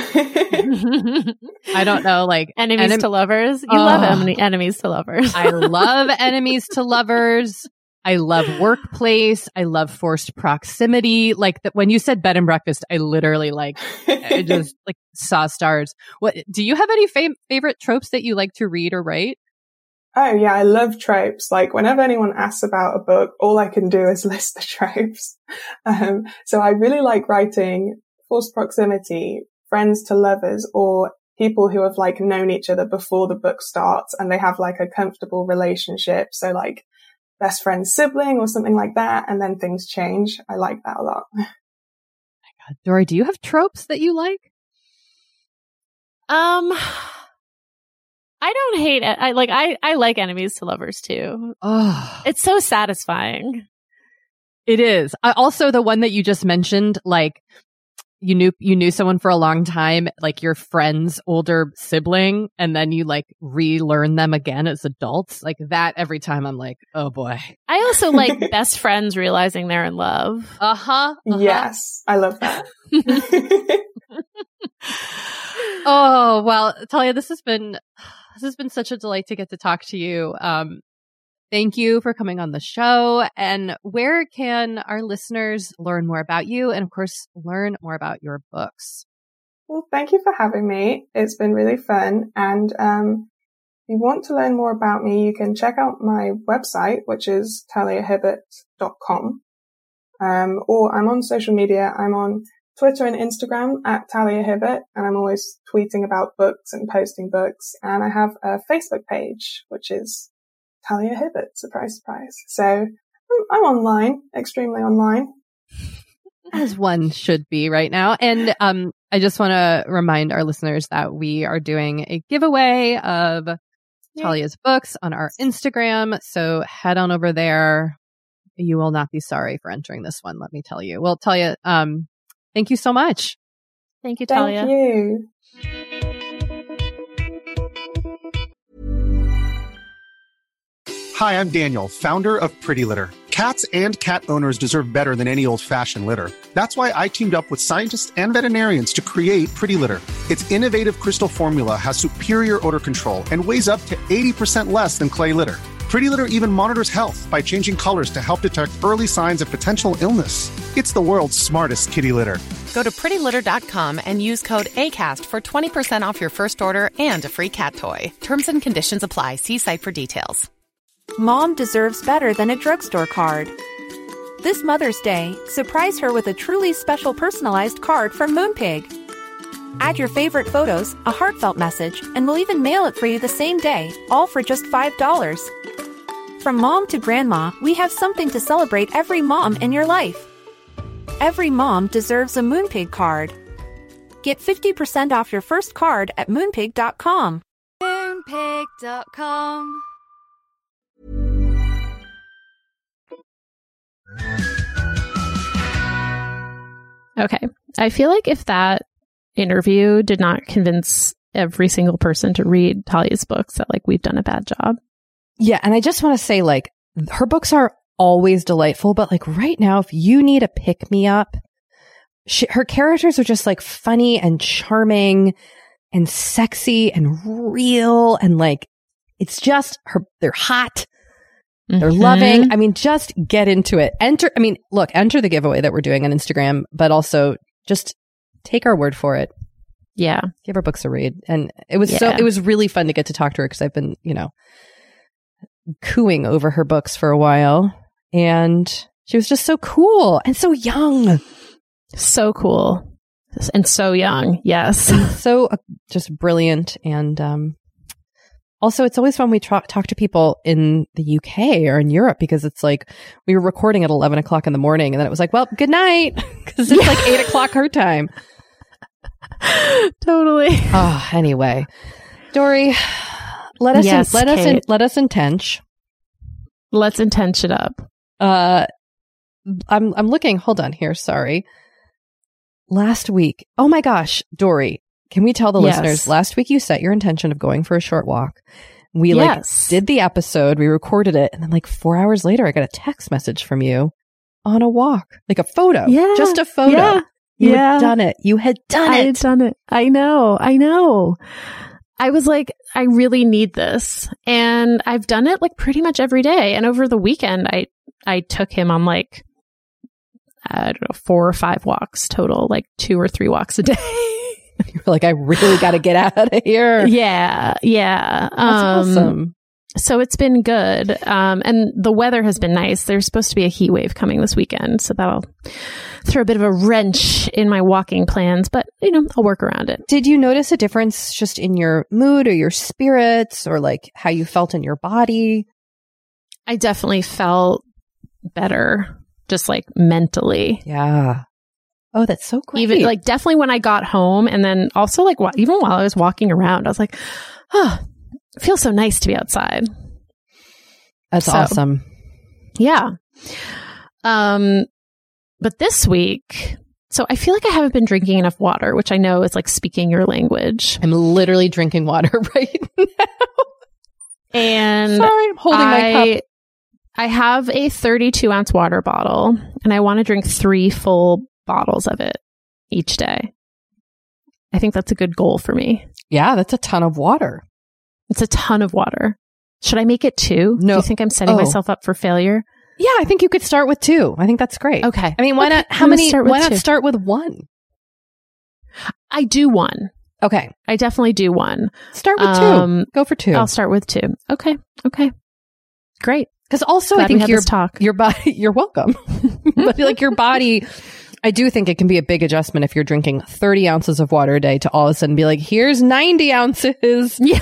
I don't know, like enemies enem- to lovers. You oh, love en- enemies to lovers. I love enemies to lovers. I love workplace. I love forced proximity. Like the, when you said bed and breakfast, I literally like, I just like saw stars. What do you have any fam- favorite tropes that you like to read or write? Oh yeah, I love tropes. Like whenever anyone asks about a book, all I can do is list the tropes. Um, so I really like writing forced proximity, friends to lovers, or people who have like known each other before the book starts and they have like a comfortable relationship. So like best friend sibling or something like that. And then things change. I like that a lot. Oh my God. Dory, do you have tropes that you like? Um, I don't hate it. I like, I, I like enemies to lovers too. Oh, it's so satisfying. It is. I, also the one that you just mentioned, like, You knew you knew someone for a long time, like your friend's older sibling, and then you like relearn them again as adults. Like that every time I'm like, oh boy. I also like best friends realizing they're in love. Uh-huh. uh-huh. Yes. I love that. Oh, well, Talia, this has been this has been such a delight to get to talk to you. Um Thank you for coming on the show. And where can our listeners learn more about you and, of course, learn more about your books? Well, thank you for having me. It's been really fun. And um, if you want to learn more about me, you can check out my website, which is talia hibbert dot com. Um, or I'm on social media. I'm on Twitter and Instagram at Talia Hibbert, and I'm always tweeting about books and posting books. And I have a Facebook page, which is Talia Hibbert, surprise, surprise. So I'm, I'm online, extremely online. As one should be right now. And um, I just want to remind our listeners that we are doing a giveaway of Yay. Talia's books on our Instagram. So head on over there. You will not be sorry for entering this one, let me tell you. Well, Talia, um, thank you so much. Thank you, Talia. Thank you. Hi, I'm Daniel, founder of Pretty Litter. Cats and cat owners deserve better than any old-fashioned litter. That's why I teamed up with scientists and veterinarians to create Pretty Litter. Its innovative crystal formula has superior odor control and weighs up to eighty percent less than clay litter. Pretty Litter even monitors health by changing colors to help detect early signs of potential illness. It's the world's smartest kitty litter. Go to pretty litter dot com and use code ACAST for twenty percent off your first order and a free cat toy. Terms and conditions apply. See site for details. Mom deserves better than a drugstore card. This Mother's Day, surprise her with a truly special personalized card from Moonpig. Add your favorite photos, a heartfelt message, and we'll even mail it for you the same day, all for just five dollars. From mom to grandma, we have something to celebrate every mom in your life. Every mom deserves a Moonpig card. Get fifty percent off your first card at moonpig dot com. moonpig dot com. Okay. I feel like if that interview did not convince every single person to read Talia's books, that like we've done a bad job. Yeah. And I just want to say, like, her books are always delightful, but like right now, if you need a pick me up, she, her characters are just like funny and charming and sexy and real. And like, it's just her, they're hot. They're mm-hmm. loving. I mean, just get into it. Enter, I mean, look, enter the giveaway that we're doing on Instagram, but also just take our word for it. Yeah. Give her books a read. And it was yeah. so, it was really fun to get to talk to her because I've been, you know, cooing over her books for a while. And she was just so cool and so young. So cool. And so young. Yes. So uh, just brilliant. And, um, also, it's always fun we tra- talk to people in the U K or in Europe because it's like we were recording at eleven o'clock in the morning and then it was like, well, good night because it's like eight o'clock her time. Totally. Oh, anyway, Dory, let us yes, in, let Kate. us in, let us intench. Let's intench it up. Uh, I'm I'm looking. Hold on here. Sorry. Last week. Oh my gosh, Dory. Can we tell the yes. listeners, last week you set your intention of going for a short walk. We yes. like did the episode, we recorded it, and then like four hours later, I got a text message from you on a walk, like a photo, yeah. just a photo. Yeah. You yeah. had done it. You had done I it. had done it. I know. I know. I was like, I really need this. And I've done it like pretty much every day. And over the weekend, I, I took him on like, I don't know, four or five walks total, like two or three walks a day. You're like, I really got to get out of here. Yeah. Yeah. That's um, awesome. So it's been good. Um, and the weather has been nice. There's supposed to be a heat wave coming this weekend. So that'll throw a bit of a wrench in my walking plans, but you know, I'll work around it. Did you notice a difference just in your mood or your spirits or like how you felt in your body? I definitely felt better, just like mentally. Yeah. Oh, that's so great. Even like definitely when I got home, and then also like wh- even while I was walking around, I was like, oh, it feels so nice to be outside. That's so, awesome. Yeah. Um, but this week, so I feel like I haven't been drinking enough water, which I know is like speaking your language. I'm literally drinking water right now. And sorry, I'm holding I, my cup. I have a thirty-two ounce water bottle, and I want to drink three full bottles of it each day. I think that's a good goal for me. Yeah, that's a ton of water. It's a ton of water. Should I make it two? No. Do you think I'm setting oh. myself up for failure? Yeah, I think you could start with two. I think that's great. Okay. I mean, why okay. not? How I'm many? Start with why not two. start with one? I do one. Okay. I definitely do one. Start with Um, two. Go for two. I'll start with two. Okay. Okay. Great. Because also, Glad I think we had your this talk. your body. You're welcome. But like your body, I do think it can be a big adjustment if you're drinking thirty ounces of water a day to all of a sudden be like, here's ninety ounces. Yeah.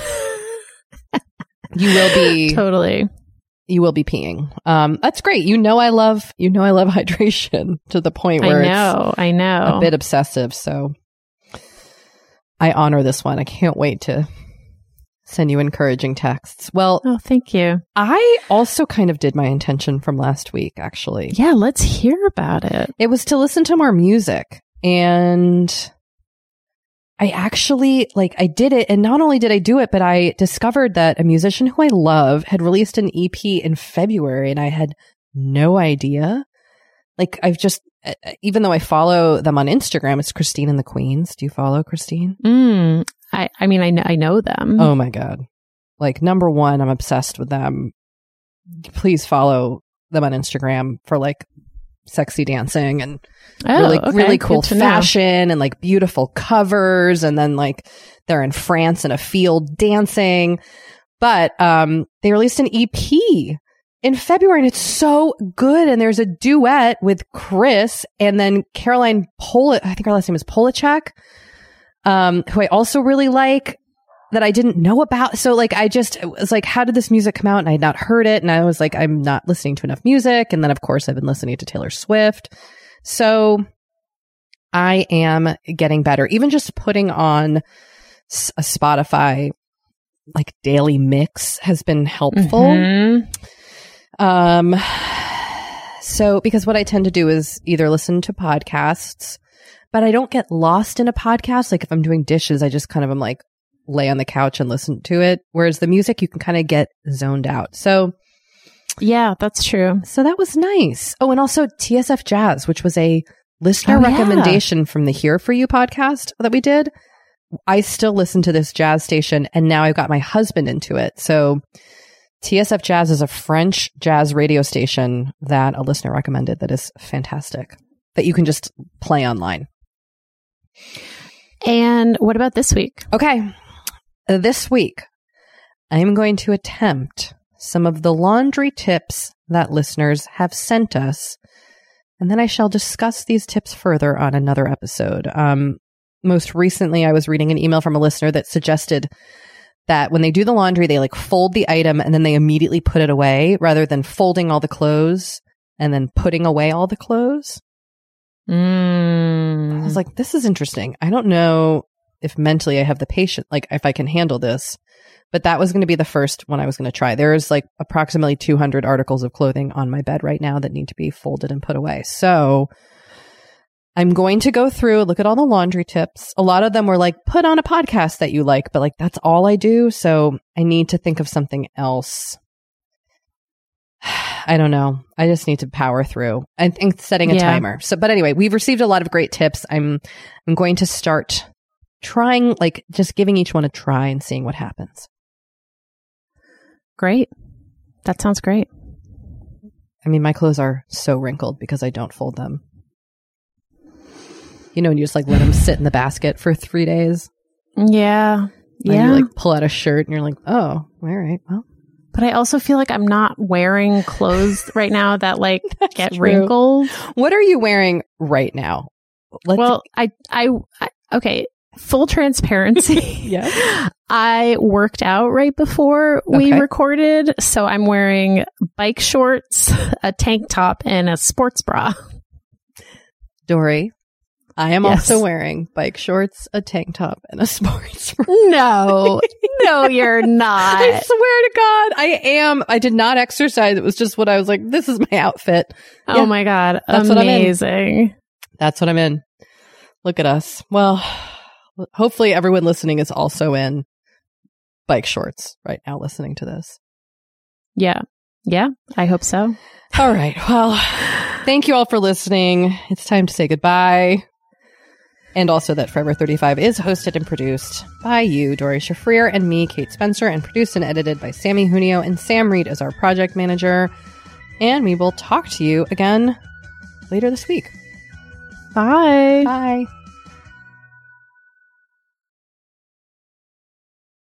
You will be totally. You will be peeing. Um, that's great. You know, I love. You know, I love hydration to the point where I know. it's I know. a bit obsessive. So I honor this one. I can't wait to send you encouraging texts. Well, oh, thank you. I also kind of did my intention from last week, actually. Yeah, let's hear about it. It was to listen to more music. And I actually, like, I did it. And not only did I do it, but I discovered that a musician who I love had released an E P in February, and I had no idea. Like, I've just, even though I follow them on Instagram, it's Christine and the Queens. Do you follow Christine? Mm, I, I mean, I know, I know them. Oh my God. Like, number one, I'm obsessed with them. Please follow them on Instagram for like sexy dancing and oh, really, okay. really cool Good to know. fashion and like beautiful covers. And then like they're in France in a field dancing. But um, they released an E P in February, and it's so good. And there's a duet with Chris and then Caroline Pol. I think her last name is Polachek, um, who I also really like, that I didn't know about. So like, I just was like, how did this music come out? And I had not heard it. And I was like, I'm not listening to enough music. And then of course I've been listening to Taylor Swift. So I am getting better. Even just putting on a Spotify like daily mix has been helpful. Mm-hmm. Um, so because what I tend to do is either listen to podcasts, but I don't get lost in a podcast. Like if I'm doing dishes, I just kind of am like lay on the couch and listen to it. Whereas the music, you can kind of get zoned out. So yeah, that's true. So that was nice. Oh, and also T S F Jazz, which was a listener Oh, yeah. recommendation from the Here For You podcast that we did. I still listen to this jazz station, and now I've got my husband into it. So T S F Jazz is a French jazz radio station that a listener recommended that is fantastic, that you can just play online. And what about this week? Okay. Uh, this week, I'm going to attempt some of the laundry tips that listeners have sent us, and then I shall discuss these tips further on another episode. Um, most recently, I was reading an email from a listener that suggested that when they do the laundry, they like fold the item and then they immediately put it away rather than folding all the clothes and then putting away all the clothes. Mm. I was like, this is interesting. I don't know if mentally I have the patience, like if I can handle this, but that was going to be the first one I was going to try. There's like approximately two hundred articles of clothing on my bed right now that need to be folded and put away. So I'm going to go through, look at all the laundry tips. A lot of them were like, put on a podcast that you like, but like, that's all I do. So I need to think of something else. I don't know. I just need to power through. I think setting a Yeah. timer. So, but anyway, we've received a lot of great tips. I'm, I'm going to start trying, like just giving each one a try and seeing what happens. Great. That sounds great. I mean, my clothes are so wrinkled because I don't fold them. You know, when you just like let them sit in the basket for three days. Yeah. And yeah. you like pull out a shirt and you're like, oh, all right, well. But I also feel like I'm not wearing clothes right now that like get true. wrinkled. What are you wearing right now? Let's well, I, I, I, okay. Full transparency. Yes. I worked out right before we Okay. recorded. So I'm wearing bike shorts, a tank top, and a sports bra. Dory, I am Yes. also wearing bike shorts, a tank top, and a sports bra. No, no, you're not. I swear to God, I am. I did not exercise. It was just what I was like, this is my outfit. Oh Yeah, my God. that's what I'm in. Amazing. That's what I'm in. Look at us. Well, hopefully everyone listening is also in bike shorts right now listening to this. Yeah. Yeah. I hope so. All right. Well, thank you all for listening. It's time to say goodbye. And also that Forever thirty-five is hosted and produced by you, Dory Shafrir, and me, Kate Spencer, and produced and edited by Sammy Junio, and Sam Reed is our project manager. And we will talk to you again later this week. Bye. Bye.